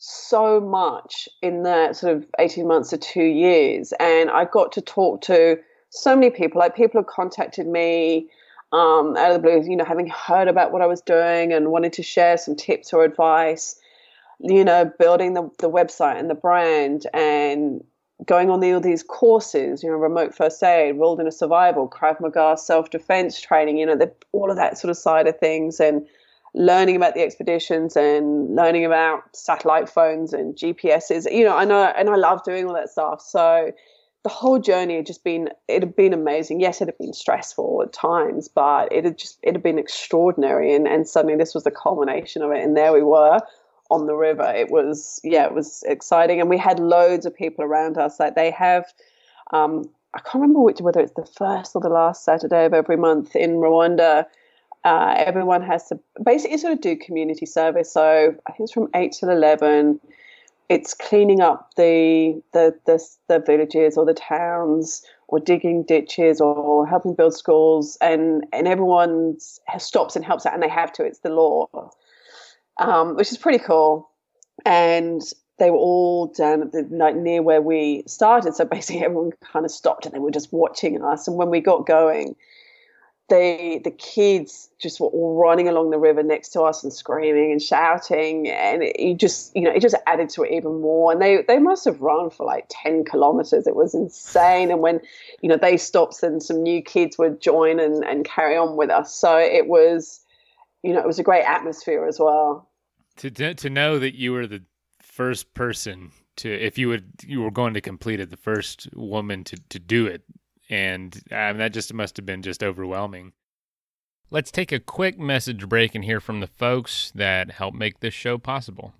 Speaker 1: so much in that sort of eighteen months to two years. And I got to talk to so many people. Like, people have contacted me um, out of the blue, you know, having heard about what I was doing and wanted to share some tips or advice, you know, building the, the website and the brand and going on the, all these courses, you know, remote first aid, wilderness survival, Krav Maga, self-defense training, you know, the, all of that sort of side of things, and learning about the expeditions and learning about satellite phones and G P S's, you know, I know, and I love doing all that stuff. So the whole journey had just been, it had been amazing. Yes, it had been stressful at times, but it had just, it had been extraordinary. And, and suddenly this was the culmination of it. And there we were on the river. It was, yeah, it was exciting. And we had loads of people around us. Like, they have, um, I can't remember which, whether it's the first or the last Saturday of every month in Rwanda. Uh, everyone has to basically sort of do community service. So I think it's from eight till eleven. It's cleaning up the the the, the villages or the towns, or digging ditches, or helping build schools, and and everyone stops and helps out, and they have to. It's the law, um, which is pretty cool. And they were all down at the like near where we started. So basically, everyone kind of stopped and they were just watching us. And when we got going, They, the kids just were all running along the river next to us and screaming and shouting, and it, it just, you know, it just added to it even more. And they, they must have run for like ten kilometers. It was insane. And when, you know, they stopped, then some new kids would join and, and carry on with us. So it was, you know, it was a great atmosphere as well.
Speaker 2: To to, to know that you were the first person to, if you would, you were going to complete it, the first woman to, to do it. And um, that just must have been just overwhelming. Let's take a quick message break and hear from the folks that help make this show possible.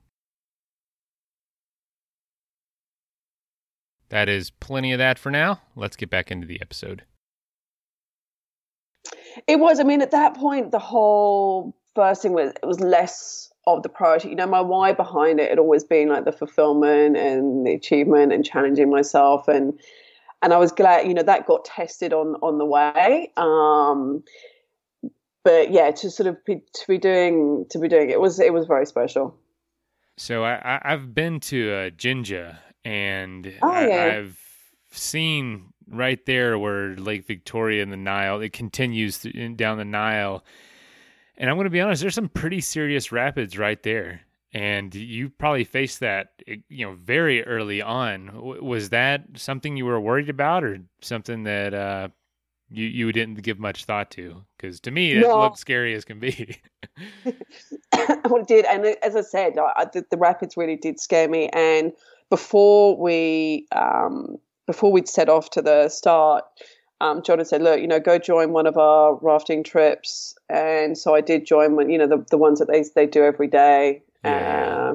Speaker 2: That is plenty of that for now. Let's get back into the episode.
Speaker 1: It was, I mean, at that point, the whole first thing was, it was less of the priority. You know, my why behind it had always been like the fulfillment and the achievement and challenging myself. And And I was glad, you know, that got tested on on the way. Um, but yeah, to sort of be to be doing to be doing it was it was very special.
Speaker 2: So I, I've been to uh, Jinja, and
Speaker 1: oh,
Speaker 2: I,
Speaker 1: yeah.
Speaker 2: I've seen right there where Lake Victoria and the Nile, it continues th- down the Nile. And I'm going to be honest, there's some pretty serious rapids right there. And you probably faced that, you know, very early on. Was that something you were worried about, or something that uh, you you didn't give much thought to? Because to me, it
Speaker 1: no.
Speaker 2: looked scary as can be.
Speaker 1: Well, it did, and as I said, I, the, the rapids really did scare me. And before we um, before we'd set off to the start, um, John had said, "Look, you know, go join one of our rafting trips." And so I did join one, you know, the the ones that they they do every day.
Speaker 2: Yeah.
Speaker 1: Uh,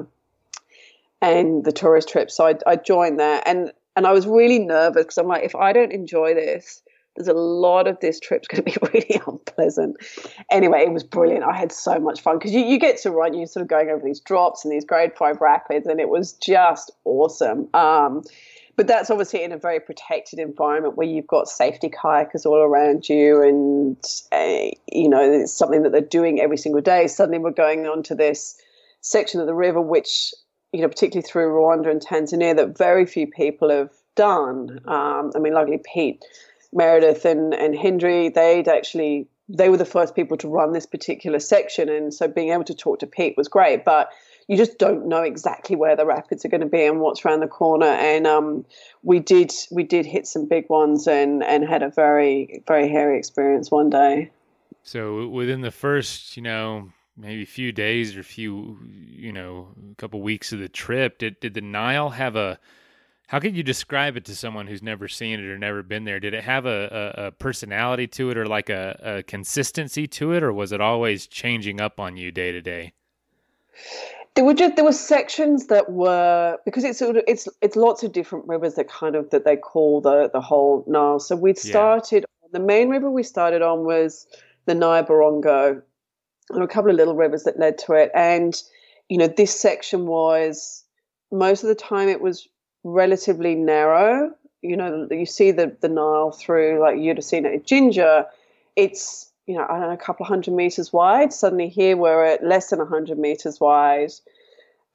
Speaker 1: and the tourist trip. So I, I joined that, and, and I was really nervous because I'm like, if I don't enjoy this, there's a lot of this trip's going to be really unpleasant. Anyway, it was brilliant. I had so much fun because you, you get to run, you're sort of going over these drops and these grade five rapids, and it was just awesome. Um, but that's obviously in a very protected environment where you've got safety kayakers all around you, and, uh, you know, it's something that they're doing every single day. Suddenly we're going on to this section of the river, which, you know, particularly through Rwanda and Tanzania, that very few people have done. Um, I mean, luckily Pete Meredith and, and Hendry, they'd actually, they were the first people to run this particular section. And so being able to talk to Pete was great, but you just don't know exactly where the rapids are going to be and what's around the corner. And um, we did, we did hit some big ones and, and had a very, very hairy experience one day.
Speaker 2: So within the first, you know, maybe a few days or a few, you know, a couple weeks of the trip, did did the Nile have a, how could you describe it to someone who's never seen it or never been there? Did it have a, a, a personality to it, or like a, a consistency to it, or was it always changing up on you day to day?
Speaker 1: There were just, there were sections that were, because it's sort of, it's it's lots of different rivers that kind of, that they call the the whole Nile. So we'd started, yeah. The main river we started on was the Nyabarongo. There were a couple of little rivers that led to it. And, you know, this section was, most of the time it was relatively narrow. You know, you see the, the Nile through, like you'd have seen it at Jinja. It's, you know, I don't know, a couple of hundred meters wide. Suddenly here we're at less than one hundred meters wide.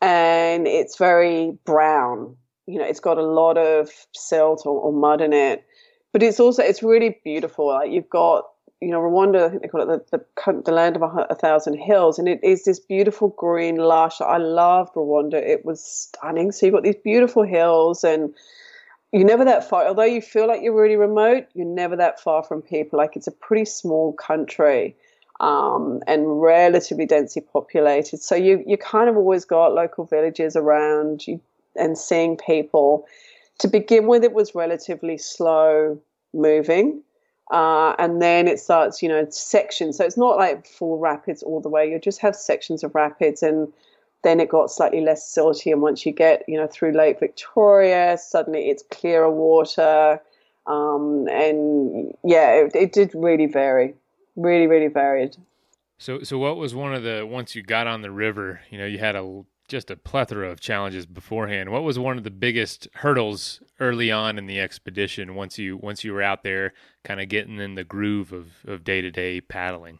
Speaker 1: and it's very brown. You know, it's got a lot of silt or, or mud in it, but it's also, it's really beautiful. Like you've got, you know, Rwanda, I think they call it the, the, the land of a, a thousand hills, and it is this beautiful green lush. I loved Rwanda. It was stunning. So you've got these beautiful hills, and you're never that far. Although you feel like you're really remote, you're never that far from people. Like it's a pretty small country, um, and relatively densely populated. So you you kind of always got local villages around you and seeing people. To begin with, it was relatively slow moving. Uh, and then it starts, you know, sections. So it's not like full rapids all the way. You just have sections of rapids, and then it got slightly less silty. And once you get, you know, through Lake Victoria, suddenly it's clearer water. Um, and yeah, it, it did really vary, really, really varied.
Speaker 2: So, so what was one of the, once you got on the river, you know, you had a just a plethora of challenges beforehand. What was one of the biggest hurdles early on in the expedition once you once you were out there kind of getting in the groove of, of day-to-day paddling?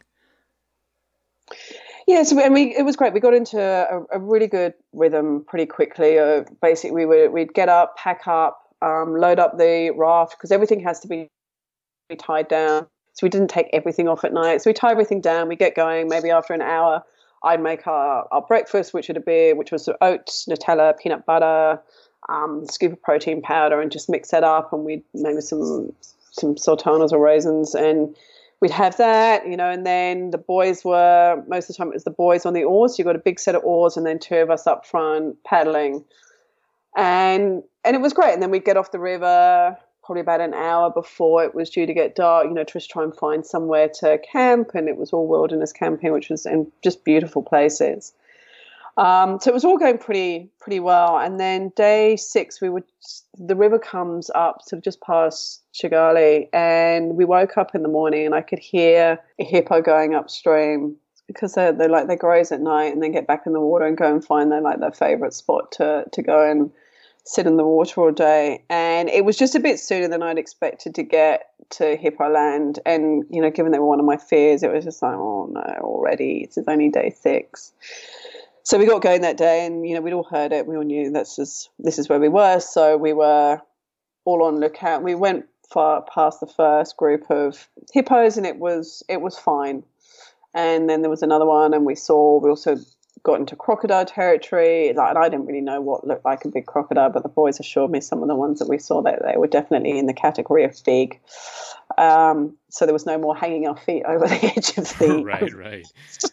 Speaker 1: Yeah, so and we, it was great. We got into a, a really good rhythm pretty quickly. Uh, basically, we would, we'd get up, pack up, um, load up the raft, because everything has to be tied down. So we didn't take everything off at night. So we tie everything down, we get going. Maybe after an hour, I'd make our, our breakfast, which would be which was oats, Nutella, peanut butter, um, scoop of protein powder, and just mix that up. And we'd maybe some some sultanas or raisins, and we'd have that, you know. And then the boys were, most of the time it was the boys on the oars. So you got a big set of oars, and then two of us up front paddling, and and it was great. And then we'd get off the river probably about an hour before it was due to get dark, you know, to just try and find somewhere to camp. And it was all wilderness camping, which was in just beautiful places. Um, so it was all going pretty, pretty well. And then day six, we would, the river comes up sort of just past Kigali, and we woke up in the morning and I could hear a hippo going upstream, because they're, they're like, they graze at night and then get back in the water and go and find their, like their favorite spot to, to go and sit in the water all day. And it was just a bit sooner than I'd expected to get to Hippo Land. And, you know, given they were one of my fears, it was just like, oh no, already, it's only day six. So we got going that day, and, you know, we'd all heard it. We all knew this is, this is where we were. So we were all on lookout. We went far past the first group of hippos, and it was, it was fine. And then there was another one, and we saw, we also got into crocodile territory. Like, and I didn't really know what looked like a big crocodile, but the boys assured me some of the ones that we saw, that they were definitely in the category of big. Um, so there was no more hanging our feet over the edge of the
Speaker 2: right, right.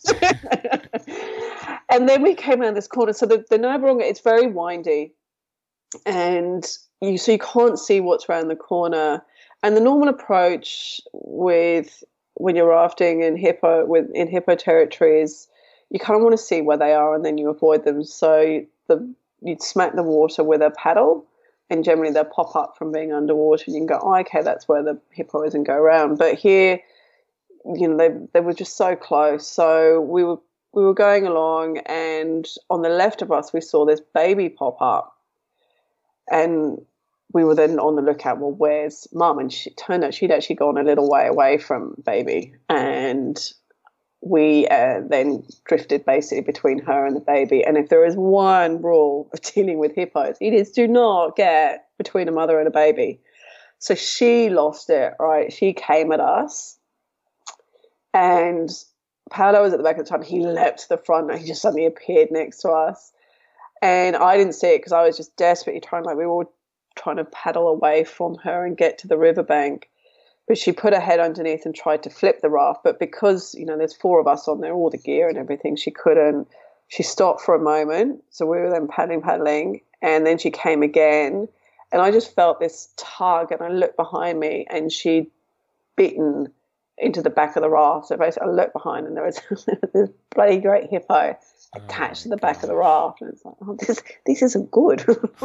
Speaker 1: And then we came around this corner. So the, the Nyabaronga, it's very windy, and you so you can't see what's around the corner. And the normal approach with when you're rafting in hippo with in hippo territories, you kind of want to see where they are, and then you avoid them. So the, you'd smack the water with a paddle, and generally they'll pop up from being underwater, and you can go, oh, okay, that's where the hippo is, and go around. But here, you know, they they were just so close. So we were we were going along, and on the left of us, we saw this baby pop up, and we were then on the lookout. Well, where's Mum? And she turned out she'd actually gone a little way away from baby, and we uh, then drifted basically between her and the baby. And if there is one rule of dealing with hippos, it is do not get between a mother and a baby. So she lost it, right? She came at us, and Paolo was at the back of the time. He leapt to the front, and he just suddenly appeared next to us. And I didn't see it because I was just desperately trying, like we were all trying to paddle away from her and get to the riverbank. But she put her head underneath and tried to flip the raft. But because, you know, there's four of us on there, all the gear and everything, she couldn't. She stopped for a moment. So we were then paddling, paddling. And then she came again. And I just felt this tug. And I looked behind me, and she'd bitten into the back of the raft. So basically I looked behind, and there was this bloody great hippo attached oh, to the back God. of the raft. And it's like, oh, this, this isn't good.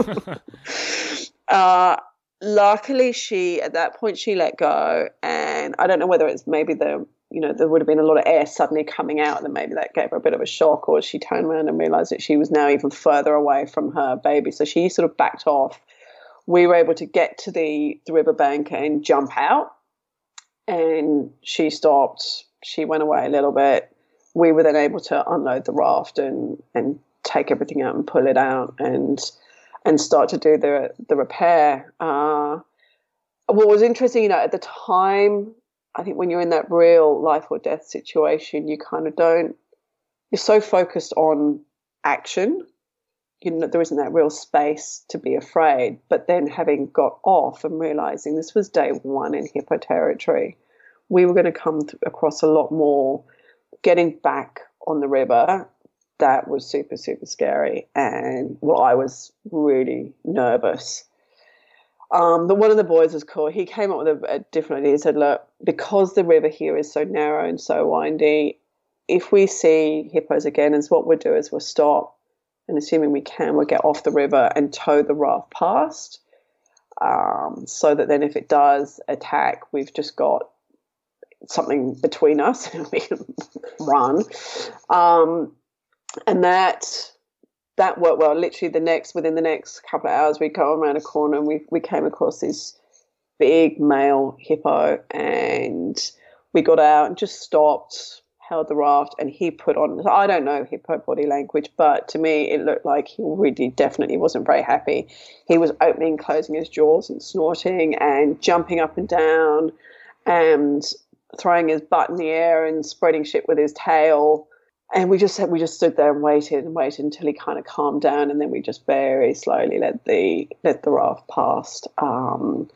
Speaker 1: uh Luckily, she, at that point, she let go, and I don't know whether it's maybe the, you know, there would have been a lot of air suddenly coming out, and maybe that gave her a bit of a shock, or she turned around and realized that she was now even further away from her baby. So she sort of backed off. We were able to get to the, the riverbank and jump out, and she stopped. She went away a little bit. We were then able to unload the raft and, and take everything out and pull it out and and start to do the the repair. Uh, what was interesting, you know, at the time, I think when you're in that real life or death situation, you kind of don't, you're so focused on action, you know, there isn't that real space to be afraid. But then having got off and realizing this was day one in hippo territory, we were going to come th- across a lot more. Getting back on the river, that was super, super scary. And well, I was really nervous. Um, but one of the boys was cool. He came up with a, a different idea. He said, look, because the river here is so narrow and so windy, if we see hippos again, is what we'll do is we'll stop, and assuming we can, we'll get off the river and tow the raft past, um, so that then if it does attack, we've just got something between us and we can run. Um, and that that worked well. Literally the next, within the next couple of hours, we go around a corner and we we came across this big male hippo, and we got out and just stopped, held the raft, and he put on, I don't know hippo body language, but to me it looked like he really definitely wasn't very happy. He was opening and closing his jaws and snorting and jumping up and down and throwing his butt in the air and spreading shit with his tail. And we just we just stood there and waited and waited until he kind of calmed down, and then we just very slowly let the let the raft past. Um,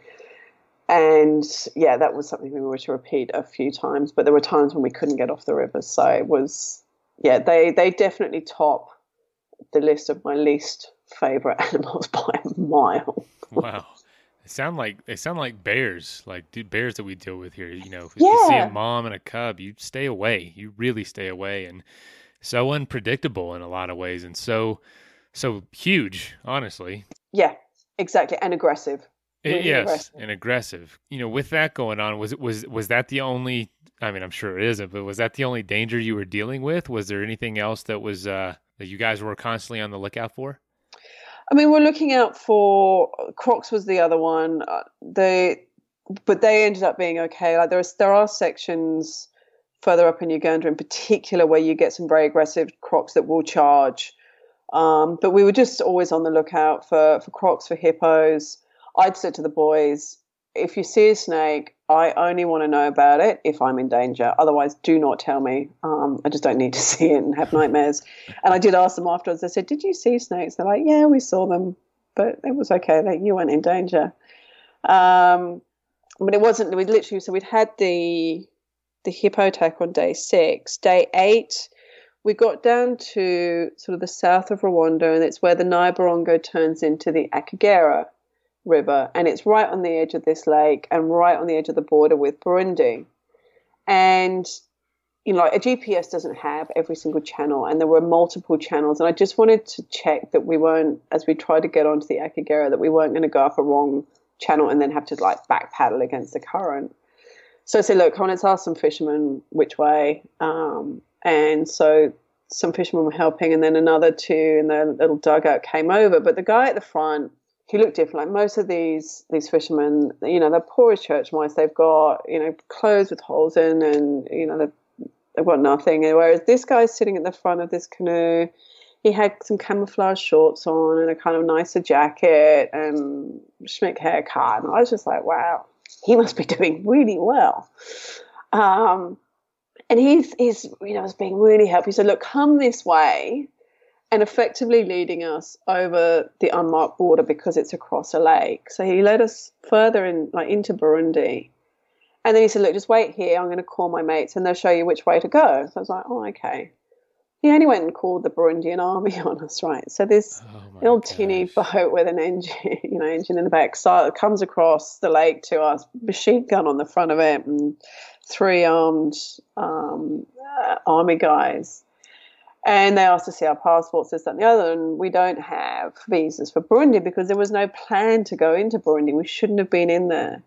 Speaker 1: and yeah, that was something we were to repeat a few times. But there were times when we couldn't get off the river, so it was yeah. They they definitely top the list of my least favorite animals by a mile.
Speaker 2: Wow. They sound like they sound like bears, like dude, bears that we deal with here. You know, if
Speaker 1: yeah.
Speaker 2: you see a mom and a cub, you stay away. You really stay away, and so unpredictable in a lot of ways, and so so huge, honestly.
Speaker 1: Yeah, exactly, and aggressive.
Speaker 2: Really yes, aggressive. and aggressive. You know, with that going on, was it was was that the only? I mean, I'm sure it isn't, but was that the only danger you were dealing with? Was there anything else that was uh, that you guys were constantly on the lookout for?
Speaker 1: I mean, we're looking out for crocs was the other one. Uh, they, but they ended up being okay. Like there is, there are sections further up in Uganda, in particular, where you get some very aggressive crocs that will charge. Um, but we were just always on the lookout for for crocs, for hippos. I'd said to the boys, if you see a snake, I only want to know about it if I'm in danger. Otherwise, do not tell me. Um, I just don't need to see it and have nightmares. And I did ask them afterwards. I said, did you see snakes? They're like, yeah, we saw them, but it was okay. Like, you weren't in danger. Um, but it wasn't. We literally, so we'd had the the hippo attack on day six. Day eight, we got down to sort of the south of Rwanda, and it's where the Nyabarongo turns into the Akagera River, and it's right on the edge of this lake and right on the edge of the border with Burundi. And you know, like a G P S doesn't have every single channel, and there were multiple channels, and I just wanted to check that we weren't, as we tried to get onto the Akagera, that we weren't going to go up a wrong channel and then have to like back paddle against the current. So I said, look, come on, let's ask some fishermen which way. Um, and so some fishermen were helping, and then another two in their little dugout came over. But the guy at the front, he looked different. Like most of these these fishermen, you know, they're poor as church mice. They've got, you know, clothes with holes in, and, you know, they've, they've got nothing. Whereas this guy's sitting at the front of this canoe. He had some camouflage shorts on and a kind of nicer jacket and schmick haircut. And I was just like, wow, he must be doing really well. Um, and he's, he's, you know, was being really helpful. He said, look, come this way. And effectively leading us over the unmarked border because it's across a lake. So he led us further in, like into Burundi. And then he said, look, just wait here. I'm going to call my mates and they'll show you which way to go. So I was like, oh, okay. He only went and called the Burundian army on us, right? So this
Speaker 2: oh
Speaker 1: little
Speaker 2: gosh.
Speaker 1: teeny boat with an engine, you know, engine in the back, so comes across the lake to us, machine gun on the front of it, and three armed um, uh, army guys. And they asked to see our passports, this, that, and the other, and we don't have visas for Burundi because there was no plan to go into Burundi. We shouldn't have been in there.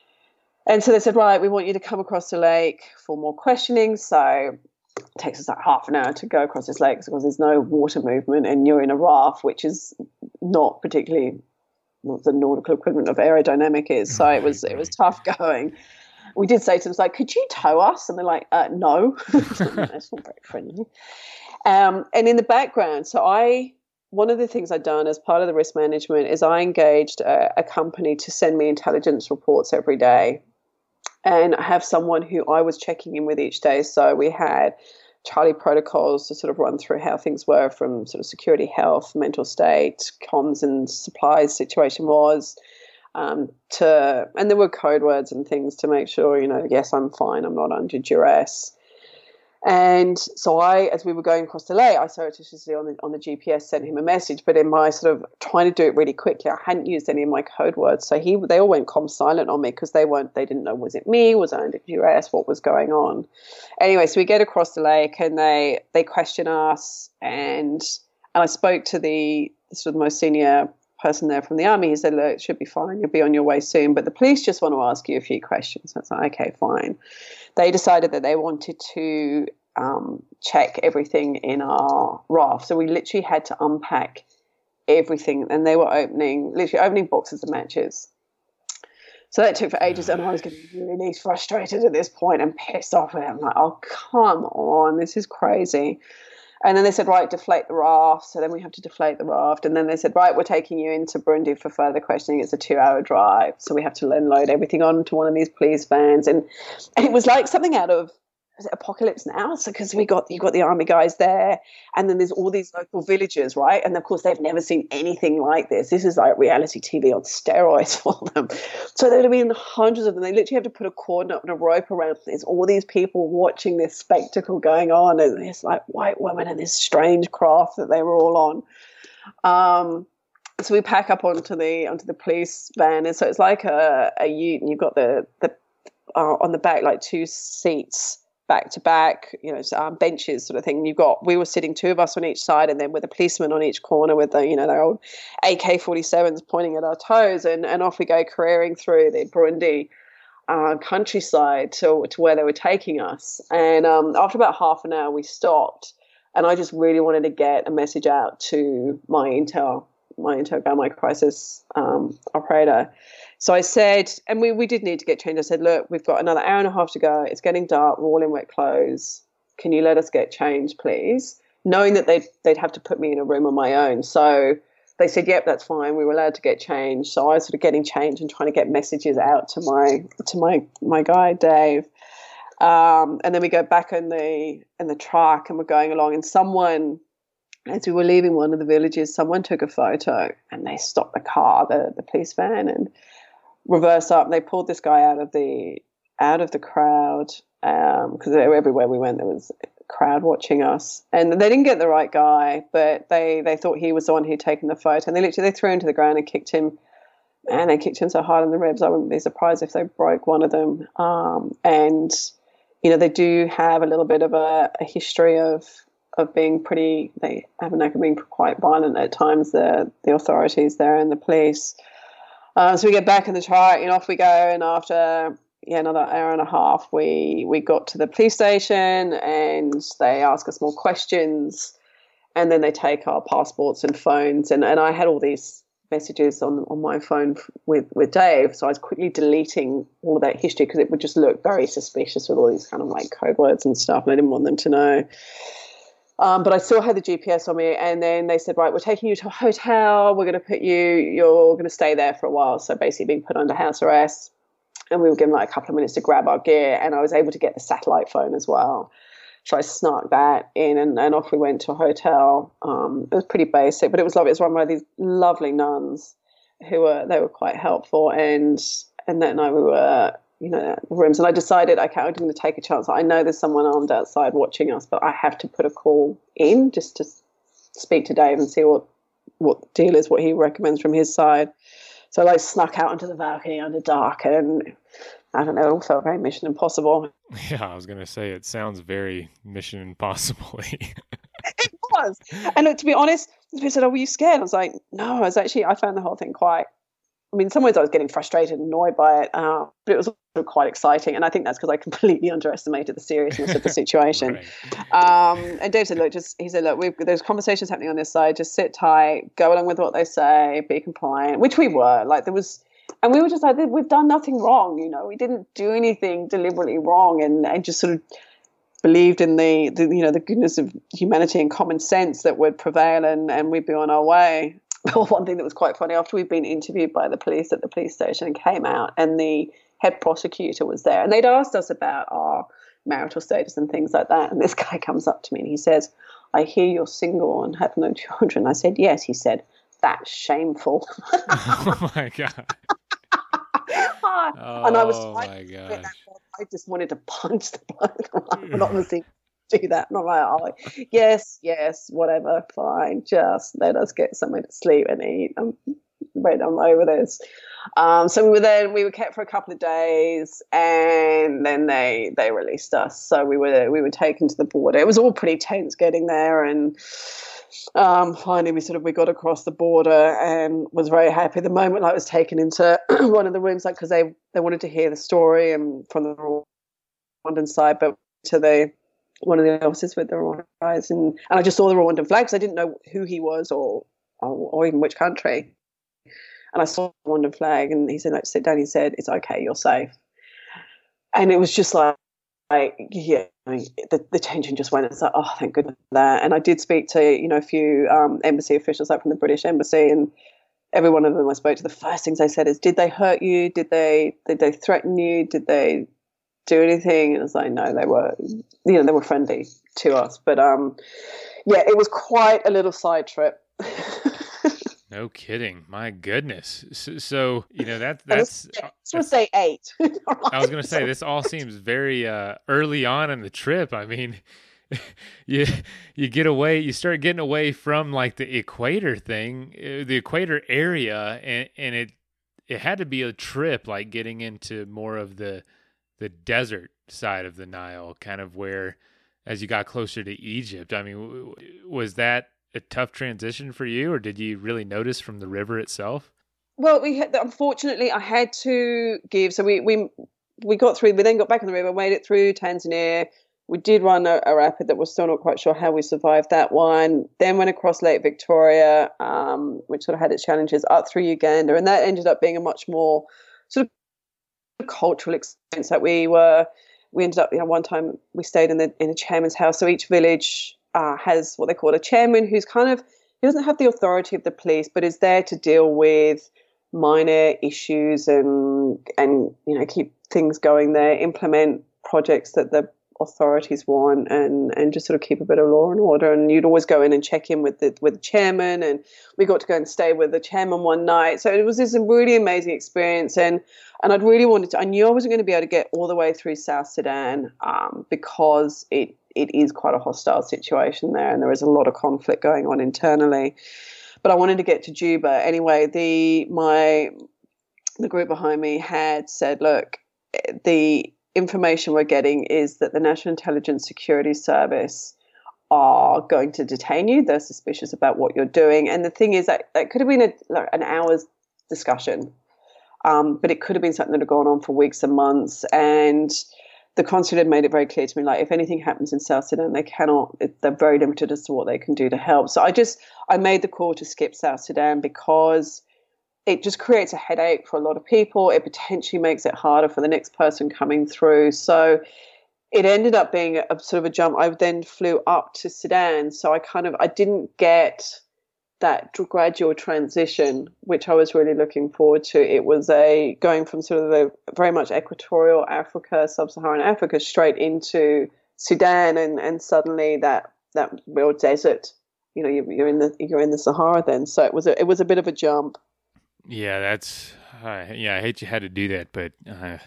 Speaker 1: And so they said, right, we want you to come across the lake for more questioning. So it takes us like half an hour to go across this lake because there's no water movement and you're in a raft, which is not particularly what the nautical equivalent of aerodynamic is. So it was, it was tough going. We did say to them, like, could you tow us? And they're like, uh, no. That's not very friendly. Um, and in the background, so I, one of the things I'd done as part of the risk management is I engaged a, a company to send me intelligence reports every day. And I have someone who I was checking in with each day. So we had Charlie protocols to sort of run through how things were from sort of security, health, mental state, comms and supplies situation was, um, to, and there were code words and things to make sure, you know, yes, I'm fine, I'm not under duress. And so I, as we were going across the lake, I surreptitiously on the on the G P S sent him a message. But in my sort of trying to do it really quickly, I hadn't used any of my code words. So he, they all went comm silent on me because they weren't, they didn't know, was it me? Was I under duress? What was going on? Anyway, so we get across the lake and they they question us, and and I spoke to the sort of most senior person there from the army. He said, "Look, it should be fine. You'll be on your way soon, but the police just want to ask you a few questions." I was like, "Okay, fine." They decided that they wanted to um, check everything in our raft. So we literally had to unpack everything, and they were opening, literally opening boxes of matches. So that took for ages, and I was getting really frustrated at this point and pissed off with it. I'm like, oh, come on, this is crazy. And then they said, right, deflate the raft. So then we have to deflate the raft. And then they said, right, we're taking you into Burundi for further questioning. It's a two-hour drive. So we have to then load everything onto one of these police vans. And, and it was like something out of, was it Apocalypse Now? So because we got, you got the army guys there, and then there's all these local villagers, right? And of course, they've never seen anything like this. This is like reality T V on steroids for them. So there would have been hundreds of them. They literally have to put a cord and a rope around. There's all these people watching this spectacle going on, and there's like white women in this strange craft that they were all on. Um, so we pack up onto the onto the police van, and so it's like a, a ute, and you've got the the uh, on the back like two seats back to back, you know, um, benches sort of thing. You've got, we were sitting two of us on each side, and then with a policeman on each corner with the, you know, their old A K forty-sevens pointing at our toes, and, and off we go careering through the Burundi uh, countryside to, to where they were taking us. And um, after about half an hour, we stopped, and I just really wanted to get a message out to my intel, my intel guy, my crisis um, operator. So I said, and we, we did need to get changed. I said, look, we've got another hour and a half to go. It's getting dark. We're all in wet clothes. Can you let us get changed, please? Knowing that they'd, they'd have to put me in a room on my own. So they said, yep, that's fine. We were allowed to get changed. So I was sort of getting changed and trying to get messages out to my to my my guy, Dave. Um, and then we go back in the in the truck, and we're going along. And someone, as we were leaving one of the villages, someone took a photo, and they stopped the car, the, the police van, and reverse up, and they pulled this guy out of the out of the crowd, because um, everywhere we went there was a crowd watching us, and they didn't get the right guy, but they they thought he was the one who'd taken the photo, and they literally they threw him to the ground and kicked him, and they kicked him so hard in the ribs I wouldn't be surprised if they broke one of them. Um, and you know, they do have a little bit of a, a history of of being pretty, they have a knack of being quite violent at times, the the authorities there and the police. Uh, so we get back in the truck, and off we go. And after yeah another hour and a half, we we got to the police station, and they ask us more questions, and then they take our passports and phones. And, and I had all these messages on on my phone with with Dave, so I was quickly deleting all of that history because it would just look very suspicious with all these kind of like code words and stuff, and I didn't want them to know. Um, but I still had the G P S on me, and then they said, right, we're taking you to a hotel. We're going to put you, you're going to stay there for a while. So basically being put under house arrest, and we were given like a couple of minutes to grab our gear, and I was able to get the satellite phone as well. So I snuck that in, and, and off we went to a hotel. Um, it was pretty basic, but it was lovely. It was run by these lovely nuns who were, they were quite helpful. And, and that night we were, you know, rooms, and I decided, okay, I'm going to take a chance. I know there's someone armed outside watching us, but I have to put a call in just to speak to Dave and see what what the deal is, what he recommends from his side. So I snuck out onto the balcony under dark, and I don't know, it all felt very Mission Impossible.
Speaker 2: Yeah, I was going to say, it sounds very Mission Impossible.
Speaker 1: It was. And look, to be honest, people said, oh, were you scared? I was like, no, I was actually, I found the whole thing quite, I mean, in some ways I was getting frustrated and annoyed by it, uh, but it was also quite exciting. And I think that's because I completely underestimated the seriousness of the situation. Right. Um, and Dave said, look, just, he said, look, we've, there's conversations happening on this side. Just sit tight, go along with what they say, be compliant, which we were. Like there was, and we were just like, we've done nothing wrong. You know, we didn't do anything deliberately wrong, and, and just sort of believed in the, the you know the goodness of humanity and common sense that would prevail, and, and we'd be on our way. One thing that was quite funny, after we'd been interviewed by the police at the police station and came out, and the head prosecutor was there, and they'd asked us about our marital status and things like that, and this guy comes up to me and he says, "I hear you're single and have no children." I said, "Yes." He said, "That's shameful."
Speaker 2: Oh my God.
Speaker 1: Oh, and I was like,
Speaker 2: my gosh.
Speaker 1: I just wanted to punch the bloke. I'm not going to do that. And I'm like, oh, yes, yes, whatever, fine. Just let us get somewhere to sleep and eat. I'm ready. I'm over this. Um, so we were there. We were kept for a couple of days, and then they they released us. So we were we were taken to the border. It was all pretty tense getting there, and um, finally we sort of we got across the border and was very happy. The moment I was taken into one of the rooms, like because they they wanted to hear the story and from the Rwandan side, but to the one of the officers with the Rwandan eyes, and and I just saw the Rwandan flags. I didn't know who he was or or, or even which country. And I saw the Rwandan flag, and he said, "Like, sit down." He said, "It's okay, you're safe." And it was just like, like yeah, I mean, the, the tension just went. It's like, oh, thank goodness for that. And I did speak to, you know, a few um, embassy officials, like from the British Embassy, and every one of them I spoke to, the first things they said is, "Did they hurt you? Did they did they threaten you? Did they do anything?" And I was like, "No, they were, you know, they were friendly to us." But um, yeah, it was quite a little side trip.
Speaker 2: No kidding. My goodness. So, so you know, that that's...
Speaker 1: I was say eight.
Speaker 2: I was going to say, this all seems very uh, early on in the trip. I mean, you you get away, you start getting away from like the equator thing, the equator area, and, and it it had to be a trip, like getting into more of the the desert side of the Nile, kind of where, as you got closer to Egypt. I mean, was that a tough transition for you, or did you really notice from the river itself?
Speaker 1: Well, we had, unfortunately, I had to give. So we we we got through. We then got back on the river, made it through Tanzania. We did run a, a rapid that we're still not quite sure how we survived that one. Then went across Lake Victoria, um, which sort of had its challenges, up through Uganda, and that ended up being a much more sort of cultural experience. That we were, we ended up, you know, one time we stayed in the in a chairman's house. So each village Uh, has what they call a chairman, who's kind of, he doesn't have the authority of the police, but is there to deal with minor issues and and you know keep things going there, implement projects that the authorities want, and and just sort of keep a bit of law and order. And you'd always go in and check in with the with the chairman, and we got to go and stay with the chairman one night. So it was this really amazing experience, and and I'd really wanted to. I knew I wasn't going to be able to get all the way through South Sudan um, because it. It is quite a hostile situation there, and there is a lot of conflict going on internally. But I wanted to get to Juba anyway. The my the group behind me had said, "Look, the information we're getting is that the National Intelligence Security Service are going to detain you. They're suspicious about what you're doing." And the thing is that it could have been a, like an hour's discussion, um, but it could have been something that had gone on for weeks and months. And the consulate made it very clear to me, like, if anything happens in South Sudan, they cannot, they're very limited as to what they can do to help. So I just, I made the call to skip South Sudan because it just creates a headache for a lot of people. It potentially makes it harder for the next person coming through. So it ended up being a, a sort of a jump. I then flew up to Sudan. So I kind of, I didn't get that gradual transition, which I was really looking forward to. It was a going from sort of the very much equatorial Africa, sub-Saharan Africa, straight into Sudan, and, and suddenly that that real desert. You know, you're, you're in the you're in the Sahara then. So it was a it was a bit of a jump.
Speaker 2: Yeah, that's uh, yeah. I hate you had to do that, but uh,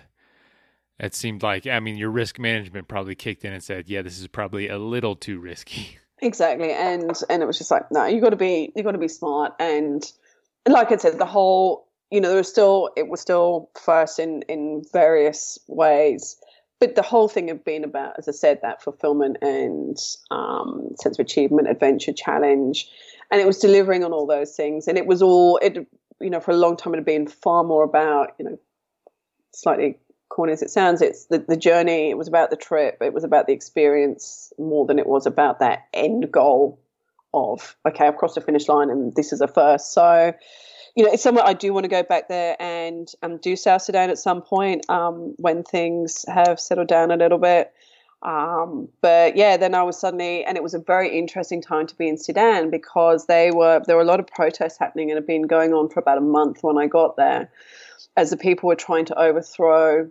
Speaker 2: it seemed like, I mean, your risk management probably kicked in and said, "Yeah, this is probably a little too risky."
Speaker 1: Exactly, and and it was just like, no, you got to be you got to be smart, and, and like I said, the whole, you know, there was still it was still first in in various ways, but the whole thing had been about, as I said, that fulfillment and um, sense of achievement, adventure, challenge, and it was delivering on all those things, and it was all it, you know, for a long time it had been far more about, you know, slightly corny as it sounds, it's the, the journey. It was about the trip. It was about the experience more than it was about that end goal of, okay, I've crossed the finish line and this is a first. So, you know, it's somewhere I do want to go back there and um, do South Sudan at some point um, when things have settled down a little bit. Um, but yeah, then I was suddenly, and it was a very interesting time to be in Sudan because they were there were a lot of protests happening and had been going on for about a month when I got there, as the people were trying to overthrow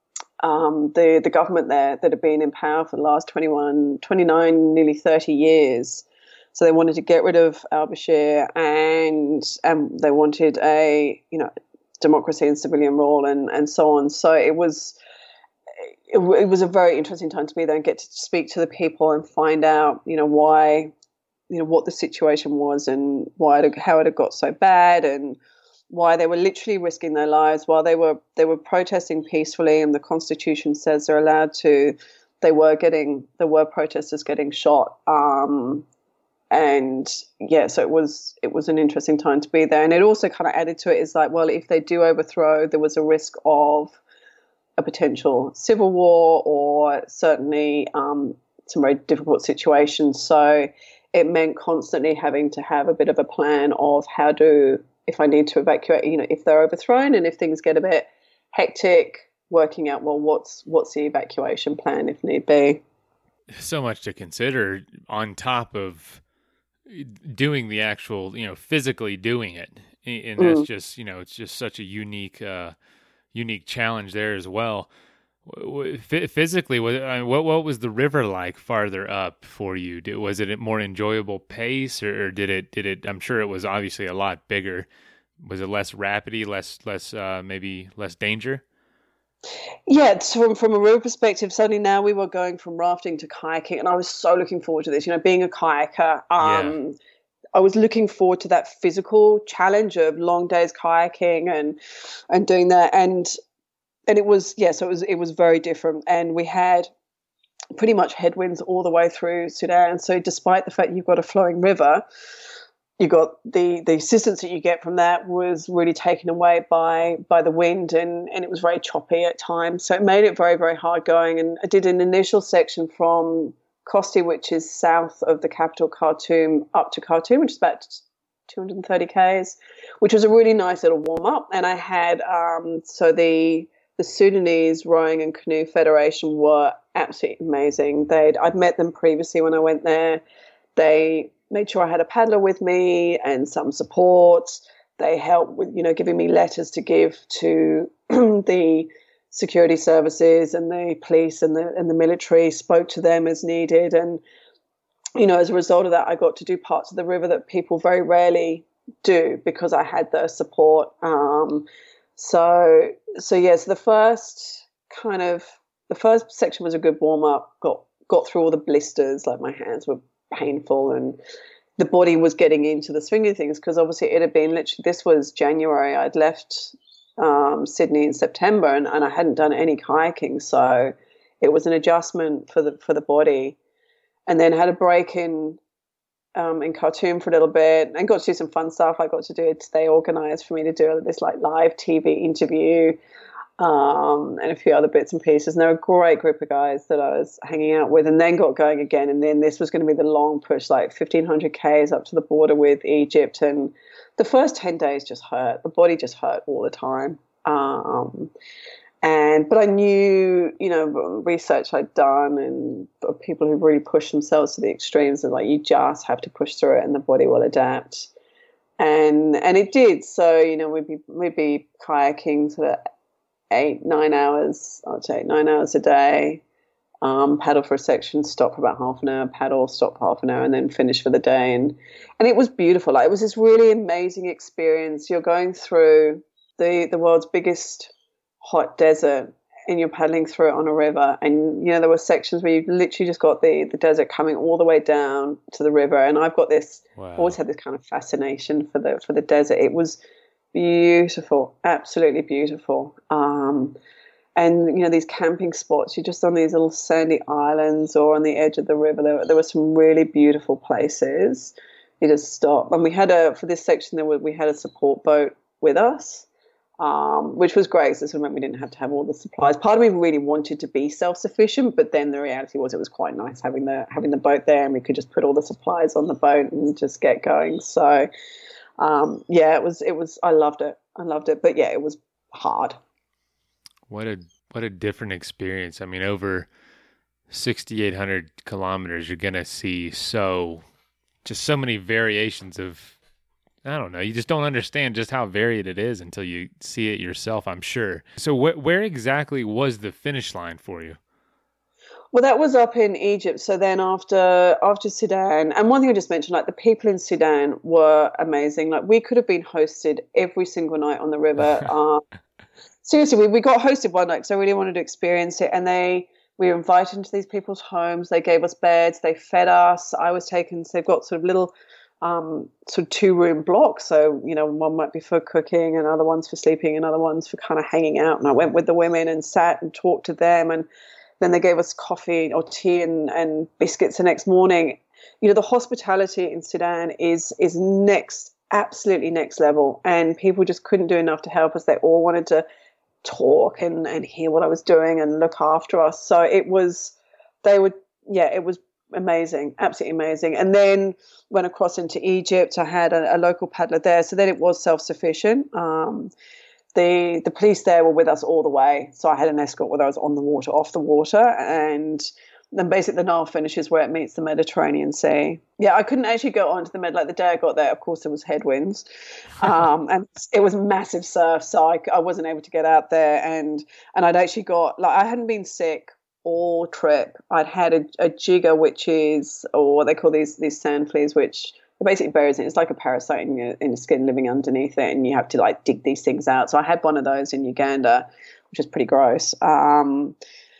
Speaker 1: um, the the government there that had been in power for the last twenty-one, twenty-nine, nearly thirty years. So they wanted to get rid of al-Bashir, and and they wanted a you know democracy and civilian rule and and so on. So it was. It, it was a very interesting time to be there and get to speak to the people and find out, you know, why, you know, what the situation was and why it, how it had got so bad and why they were literally risking their lives while they were they were protesting peacefully. And the Constitution says they're allowed to. They were getting there were protesters getting shot. Um, and yeah, so it was it was an interesting time to be there. And it also kind of added to it is like, well, if they do overthrow, there was a risk of a potential civil war or certainly um, some very difficult situations. So it meant constantly having to have a bit of a plan of how to, if I need to evacuate, you know, if they're overthrown and if things get a bit hectic, working out, well, what's what's the evacuation plan if need be.
Speaker 2: So much to consider on top of doing the actual, you know, physically doing it. And that's mm. just, you know, it's just such a unique uh unique challenge there as well. F- physically, what, what what was the river like farther up for you? Did, was it a more enjoyable pace, or, or did it did it? I'm sure it was obviously a lot bigger. Was it less rapidy, less less uh, maybe less danger?
Speaker 1: Yeah, it's from from a river perspective. Suddenly now we were going from rafting to kayaking, and I was so looking forward to this. You know, being a kayaker. Um, yeah. I was looking forward to that physical challenge of long days kayaking and and doing that, and and it was yeah, so it was it was very different, and we had pretty much headwinds all the way through Sudan. So despite the fact you've got a flowing river, you got the the assistance that you get from that was really taken away by by the wind, and and it was very choppy at times. So it made it very very hard going. And I did an initial section from Kosti, which is south of the capital Khartoum, up to Khartoum, which is about two hundred thirty kays, which was a really nice little warm up. And I had um, so the the Sudanese Rowing and Canoe Federation were absolutely amazing. They'd I'd met them previously when I went there. They made sure I had a paddler with me and some support. They helped with you know giving me letters to give to the security services and the police and the and the military, spoke to them as needed. And, you know, as a result of that, I got to do parts of the river that people very rarely do because I had the support. Um, so, so yes, yeah, so the first kind of, the first section was a good warm up, got, got through all the blisters, like my hands were painful and the body was getting into the swing of things because obviously it had been literally, this was January, I'd left Um, Sydney in September, and, and I hadn't done any kayaking, so it was an adjustment for the for the body. And then had a break in um, in Khartoum for a little bit, and got to do some fun stuff. I got to do it. They organised for me to do this like live T V interview um, and a few other bits and pieces. And they were a great group of guys that I was hanging out with. And then got going again. And then this was going to be the long push, like fifteen hundred kays up to the border with Egypt. And the first ten days just hurt. The body just hurt all the time. Um, and but I knew, you know, research I'd done and people who really push themselves to the extremes, and like you just have to push through it, and the body will adapt. And and it did. So you know, we'd be we'd be kayaking sort of eight nine hours. I'd say nine hours a day. Um, paddle for a section, stop for about half an hour, paddle, stop for half an hour, and then finish for the day. And and it was beautiful. Like, it was this really amazing experience. You're going through the, the world's biggest hot desert, and you're paddling through it on a river. And, you know, there were sections where you literally just got the, the desert coming all the way down to the river. And I've got this, wow. always had this kind of fascination for the for the desert. It was beautiful, absolutely beautiful. Um And, you know, these camping spots, you're just on these little sandy islands or on the edge of the river. There, there were some really beautiful places. You just stop. And we had a, for this section, there were, we had a support boat with us, um, which was great. So it meant we didn't have to have all the supplies. Part of me really wanted to be self-sufficient, but then the reality was it was quite nice having the, having the boat there, and we could just put all the supplies on the boat and just get going. So, um, yeah, it was, it was, I loved it. I loved it. But yeah, it was hard.
Speaker 2: What a what a different experience. I mean, over sixty-eight hundred kilometers, you're going to see so, just so many variations of, I don't know, you just don't understand just how varied it is until you see it yourself, I'm sure. So wh- where exactly was the finish line for you?
Speaker 1: Well, that was up in Egypt. So then after after Sudan, and one thing I just mentioned, like the people in Sudan were amazing. Like we could have been hosted every single night on the river. uh, seriously, we, we got hosted one night because I really wanted to experience it. And they we were invited into these people's homes. They gave us beds. They fed us. I was taken. So they've got sort of little um, sort of two room blocks. So, you know, one might be for cooking and other ones for sleeping and other ones for kind of hanging out. And I went with the women and sat and talked to them. And then they gave us coffee or tea and, and biscuits the next morning. You know, the hospitality in Sudan is is next, absolutely next level. And people just couldn't do enough to help us. They all wanted to talk and, and hear what I was doing and look after us. So it was, they would, yeah, it was amazing, absolutely amazing. And then went across into Egypt. I had a, a local paddler there. So then it was self-sufficient. Um, the the police there were with us all the way. So I had an escort whether I was on the water, off the water. And then basically the Nile finishes where it meets the Mediterranean Sea. Yeah, I couldn't actually go onto the Med. Like the day I got there, of course, there was headwinds. Um, and it was massive surf. So I, I wasn't able to get out there. And and I'd actually got, like I hadn't been sick all trip. I'd had a, a jigger, which is, or what they call these these sand fleas, which are basically buries it. It's like a parasite in your, in your skin living underneath it, and you have to like dig these things out. So I had one of those in Uganda, which is pretty gross. Um,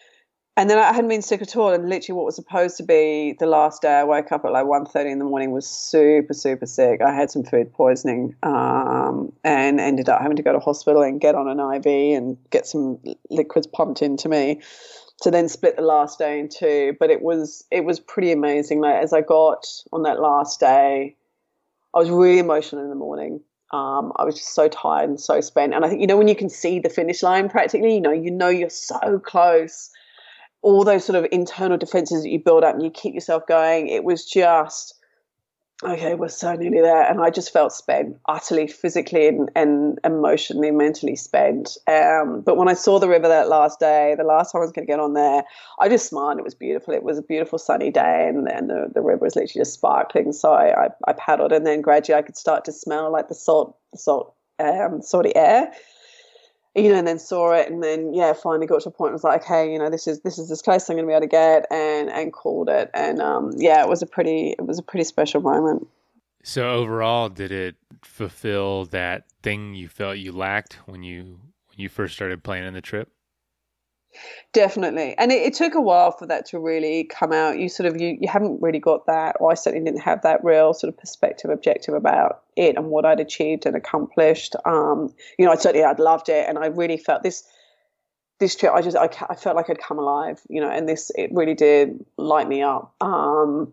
Speaker 1: and then I hadn't been sick at all, and literally what was supposed to be the last day, I woke up at like one thirty in the morning, was super, super sick. I had some food poisoning um, and ended up having to go to hospital and get on an I V and get some liquids pumped into me. To then split the last day in two, but it was it was pretty amazing. Like as I got on that last day, I was really emotional in the morning. Um, I was just so tired and so spent. And I think, you know, when you can see the finish line practically, you know, you know you're so close. All those sort of internal defenses that you build up and you keep yourself going. It was just, okay, we're so nearly there. And I just felt spent, utterly physically and, and emotionally, mentally spent. Um, but when I saw the river that last day, the last time I was going to get on there, I just smiled. It was beautiful. It was a beautiful sunny day, and, and the, the river was literally just sparkling. So I, I, I paddled, and then gradually I could start to smell like the salt, the salt, um, salty air. You know, and then saw it, and then yeah, finally got to a point. I was like, okay, you know, this is this is as close as I'm going to be able to get, and and called it, and um, yeah, it was a pretty it was a pretty special moment.
Speaker 2: So overall, did it fulfill that thing you felt you lacked when you when you first started planning the trip?
Speaker 1: Definitely, and it, it took a while for that to really come out. You sort of you you haven't really got that, or I certainly didn't have that real sort of perspective, objective about it and what I'd achieved and accomplished. Um, you know, I certainly I'd loved it, and I really felt this this trip. I just I, I felt like I'd come alive. You know, and this it really did light me up. Um,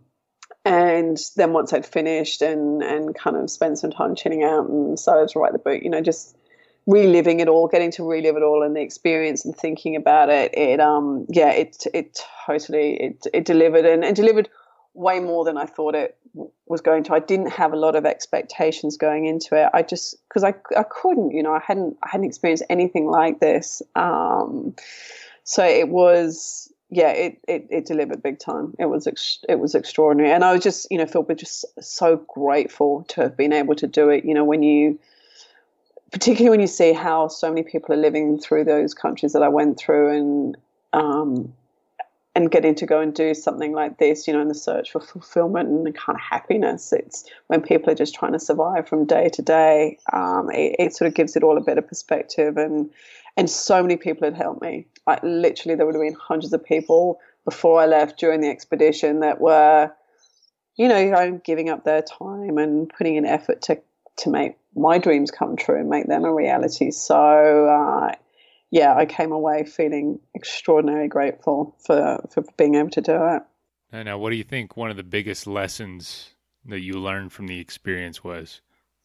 Speaker 1: and then once I'd finished and and kind of spent some time chilling out and started to write the book, you know, just reliving it all, getting to relive it all and the experience and thinking about it, it um yeah, it it totally it it delivered and, and delivered way more than I thought it was going to. I didn't have a lot of expectations going into it. I just because I I couldn't, you know, I hadn't I hadn't experienced anything like this. Um, so it was. Yeah, it, it, it delivered big time. It was ex- it was extraordinary, and I was just you know felt just so grateful to have been able to do it. You know, when you, particularly when you see how so many people are living through those countries that I went through, and um, and getting to go and do something like this, you know, in the search for fulfillment and the kind of happiness. It's when people are just trying to survive from day to day. Um, it, it sort of gives it all a better perspective, and and so many people had helped me. Like literally, there would have been hundreds of people before I left during the expedition that were, you know, giving up their time and putting in effort to to make my dreams come true and make them a reality. So, uh, yeah, I came away feeling extraordinarily grateful for, for being able to do it.
Speaker 2: And now, what do you think one of the biggest lessons that you learned from the experience was?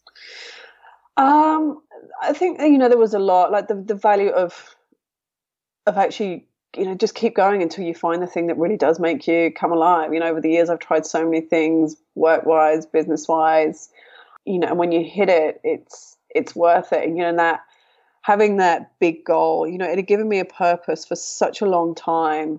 Speaker 1: Um, I think, you know, there was a lot, like the, the value of of actually, you know, just keep going until you find the thing that really does make you come alive. You know, over the years, I've tried so many things, work-wise, business-wise, you know, and when you hit it, it's it's worth it. And, you know, that having that big goal, you know, it had given me a purpose for such a long time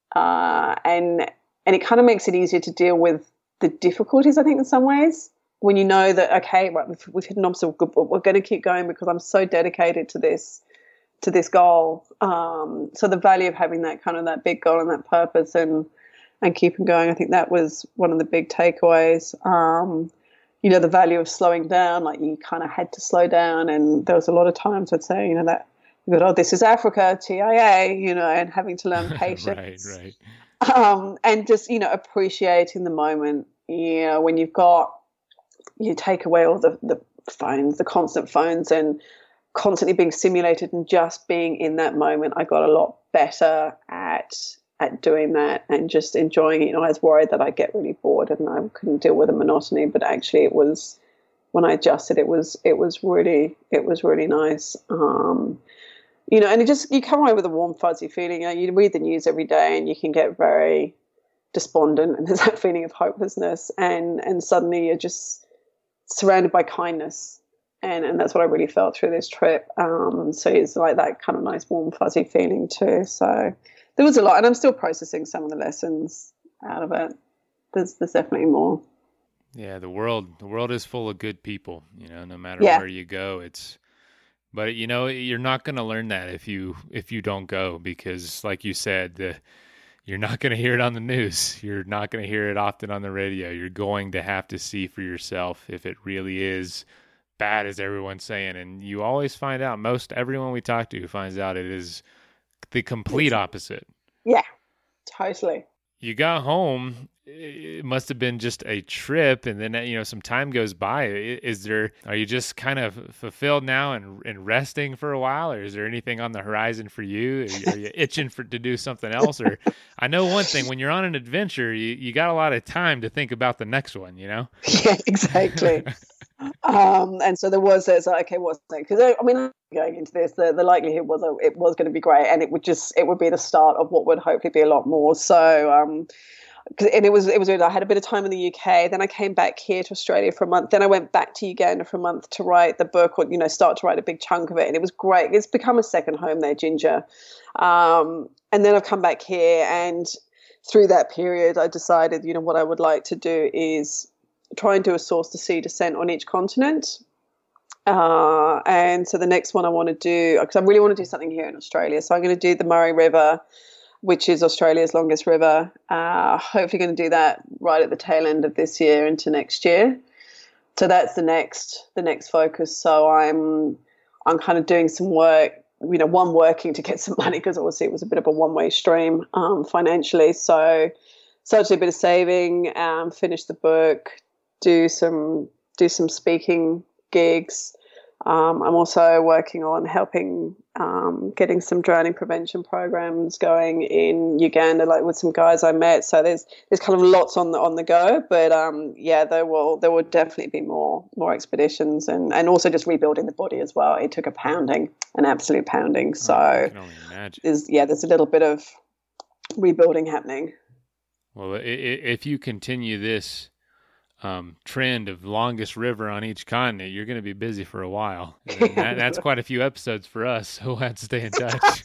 Speaker 1: uh, and and it kind of makes it easier to deal with the difficulties, I think, in some ways, when you know that, okay, right, we've, we've hit an obstacle, but we're going to keep going because I'm so dedicated to this to this goal. Um, so the value of having that kind of that big goal and that purpose and and keeping going, I think that was one of the big takeaways. Um, you know, the value of slowing down, like you kind of had to slow down, and there was a lot of times I'd say, you know, that, oh, this is Africa, T I A, you know, and having to learn patience.
Speaker 2: right, right.
Speaker 1: Um, and just, you know, appreciating the moment, you know, when you've got, you take away all the, the phones, the constant phones and constantly being simulated and just being in that moment. I got a lot better at at doing that and just enjoying it. You know, I was worried that I'd get really bored and I couldn't deal with the monotony, but actually it was, when I adjusted, it was, it was really, it was really nice. Um, You know, and it just, you come away with a warm, fuzzy feeling. You know, you read the news every day and you can get very despondent and there's that feeling of hopelessness, and, and suddenly you're just surrounded by kindness. And, and that's what I really felt through this trip. Um, so it's like that kind of nice, warm, fuzzy feeling too. So there was a lot, and I'm still processing some of the lessons out of it. There's, there's definitely more.
Speaker 2: Yeah, the world, the world is full of good people, you know, no matter
Speaker 1: Yeah.
Speaker 2: where you go, it's, but you know, you're not going to learn that if you if you don't go, because like you said, the, you're not going to hear it on the news. You're not going to hear it often on the radio. You're going to have to see for yourself if it really is bad as everyone's saying. And you always find out, most everyone we talk to finds out it is the complete opposite.
Speaker 1: Yeah, totally.
Speaker 2: You got home, it must have been just a trip, and then, you know, some time goes by. Is there, are you just kind of fulfilled now and, and resting for a while, or is there anything on the horizon for you? Are you, are you itching for to do something else? Or I know one thing, when you're on an adventure, you, you got a lot of time to think about the next one, you know?
Speaker 1: Yeah, exactly. um, and so there was, it's like, okay, what's next? Because I mean, going into this, the, the likelihood was it was going to be great, and it would just, it would be the start of what would hopefully be a lot more. So, um, Cause, and it was it was weird. I had a bit of time in the U K. Then I came back here to Australia for a month. Then I went back to Uganda for a month to write the book, or you know, start to write a big chunk of it. And it was great. It's become a second home there, Ginger. Um, and then I've come back here, and through that period, I decided, you know, what I would like to do is try and do a source to sea descent on each continent. Uh, and so the next one I want to do, because I really want to do something here in Australia. So I'm going to do the Murray River, which is Australia's longest river. Uh, hopefully going to do that right at the tail end of this year into next year. So that's the next the next focus. So I'm I'm kind of doing some work, you know, one working to get some money, because obviously it was a bit of a one-way stream um, financially. So so to do a bit of saving, um, finish the book, do some do some speaking gigs. Um, I'm also working on helping um, getting some drowning prevention programs going in Uganda, like with some guys I met. So there's there's kind of lots on the on the go, but um, yeah, there will there will definitely be more more expeditions, and, and also just rebuilding the body as well. It took a pounding, an absolute pounding. So
Speaker 2: oh, I can only imagine.
Speaker 1: There's yeah, there's a little bit of rebuilding happening.
Speaker 2: Well, if you continue this um, trend of longest river on each continent, you're going to be busy for a while. And that, that's quite a few episodes for us, so we'll have to stay in touch.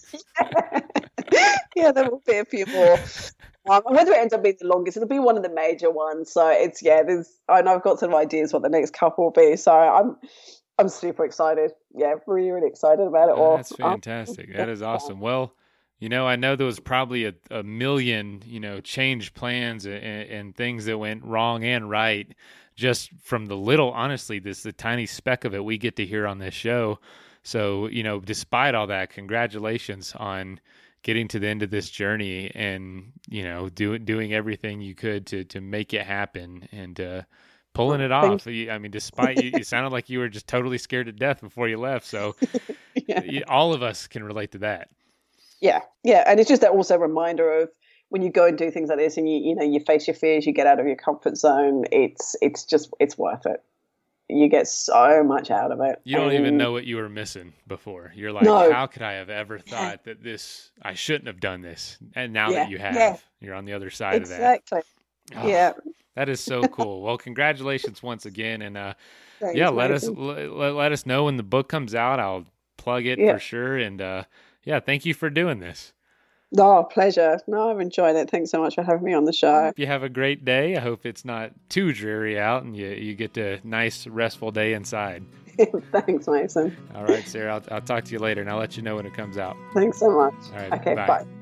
Speaker 1: yeah. yeah, there will be a few more. Um, whether it ends up being the longest, it'll be one of the major ones. So it's, yeah, there's, I know I've got some ideas what the next couple will be. So I'm, I'm super excited. Yeah, really, really excited about it all.
Speaker 2: That's fantastic. Um, that is awesome. Well, you know, I know there was probably a, a million, you know, change plans and, and things that went wrong and right, just from the little, honestly, this the tiny speck of it we get to hear on this show. So, you know, despite all that, congratulations on getting to the end of this journey and, you know, doing doing everything you could to to make it happen and uh, pulling it off. I mean, despite you, it sounded like you were just totally scared to death before you left. So yeah. All of us can relate to that.
Speaker 1: Yeah, yeah, and it's just that also reminder of when you go and do things like this, and you you know you face your fears, you get out of your comfort zone. It's it's just it's worth it. You get so much out of it.
Speaker 2: You don't
Speaker 1: and,
Speaker 2: even know what you were missing before. You're like,
Speaker 1: no.
Speaker 2: How could I have ever thought yeah. that this I shouldn't have done this? And now
Speaker 1: yeah.
Speaker 2: that you have,
Speaker 1: yeah.
Speaker 2: you're on the other side
Speaker 1: exactly.
Speaker 2: of that. Oh,
Speaker 1: yeah,
Speaker 2: that is so cool. Well, congratulations once again, and uh,
Speaker 1: Thanks,
Speaker 2: yeah, let
Speaker 1: amazing.
Speaker 2: us let, let us know when the book comes out. I'll plug it
Speaker 1: yeah.
Speaker 2: for sure, and uh, yeah, thank you for doing this.
Speaker 1: Oh, pleasure. No, I've enjoyed it. Thanks so much for having me on the show.
Speaker 2: If you have a great day, I hope it's not too dreary out and you, you get a nice, restful day inside.
Speaker 1: Thanks, Mason.
Speaker 2: All right, Sarah, I'll, I'll talk to you later, and I'll let you know when it comes out.
Speaker 1: Thanks so much.
Speaker 2: All right,
Speaker 1: okay,
Speaker 2: bye.
Speaker 1: bye.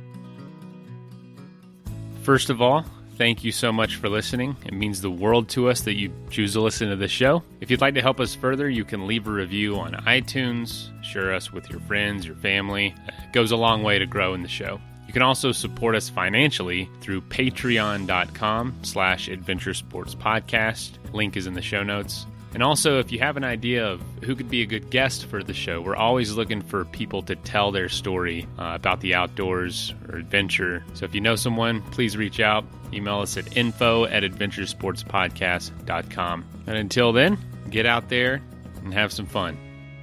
Speaker 2: First of all, thank you so much for listening. It means the world to us that you choose to listen to this show. If you'd like to help us further, you can leave a review on iTunes, share us with your friends, your family. It goes a long way to grow in the show. You can also support us financially through patreon.com slash adventure sports podcast. Link is in the show notes. And also, if you have an idea of who could be a good guest for the show, we're always looking for people to tell their story uh, about the outdoors or adventure. So if you know someone, please reach out. Email us at info at adventuresportspodcast dot com. And until then, get out there and have some fun.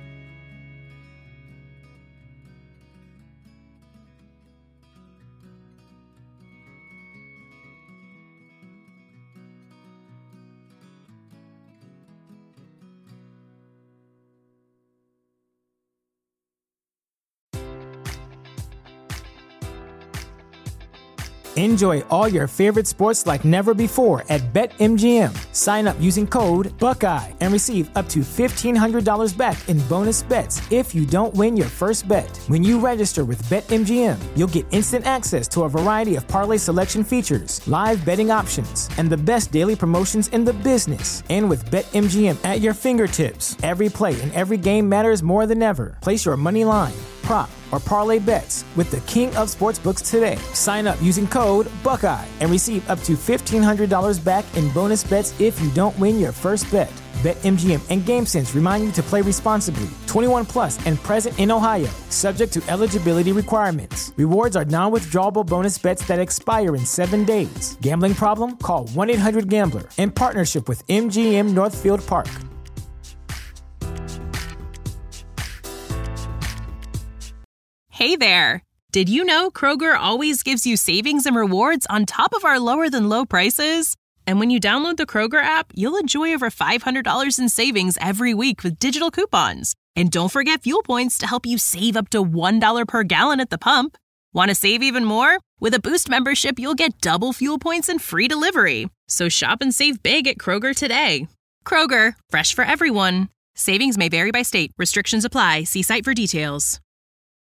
Speaker 3: Enjoy all your favorite sports like never before at BetMGM. Sign up using code Buckeye and receive up to fifteen hundred dollars back in bonus bets if you don't win your first bet. When you register with BetMGM, you'll get instant access to a variety of parlay selection features, live betting options, and the best daily promotions in the business. And with BetMGM at your fingertips, every play and every game matters more than ever. Place your money line, prop, or parlay bets with the king of sportsbooks today. Sign up using code Buckeye and receive up to fifteen hundred dollars back in bonus bets if you don't win your first bet. BetMGM and GameSense remind you to play responsibly. twenty-one plus and present in Ohio, subject to eligibility requirements. Rewards are non-withdrawable bonus bets that expire in seven days. Gambling problem? Call one eight hundred gambler in partnership with M G M Northfield Park.
Speaker 4: Hey there! Did you know Kroger always gives you savings and rewards on top of our lower-than-low prices? And when you download the Kroger app, you'll enjoy over five hundred dollars in savings every week with digital coupons. And don't forget fuel points to help you save up to one dollar per gallon at the pump. Want to save even more? With a Boost membership, you'll get double fuel points and free delivery. So shop and save big at Kroger today. Kroger, fresh for everyone. Savings may vary by state. Restrictions apply. See site for details.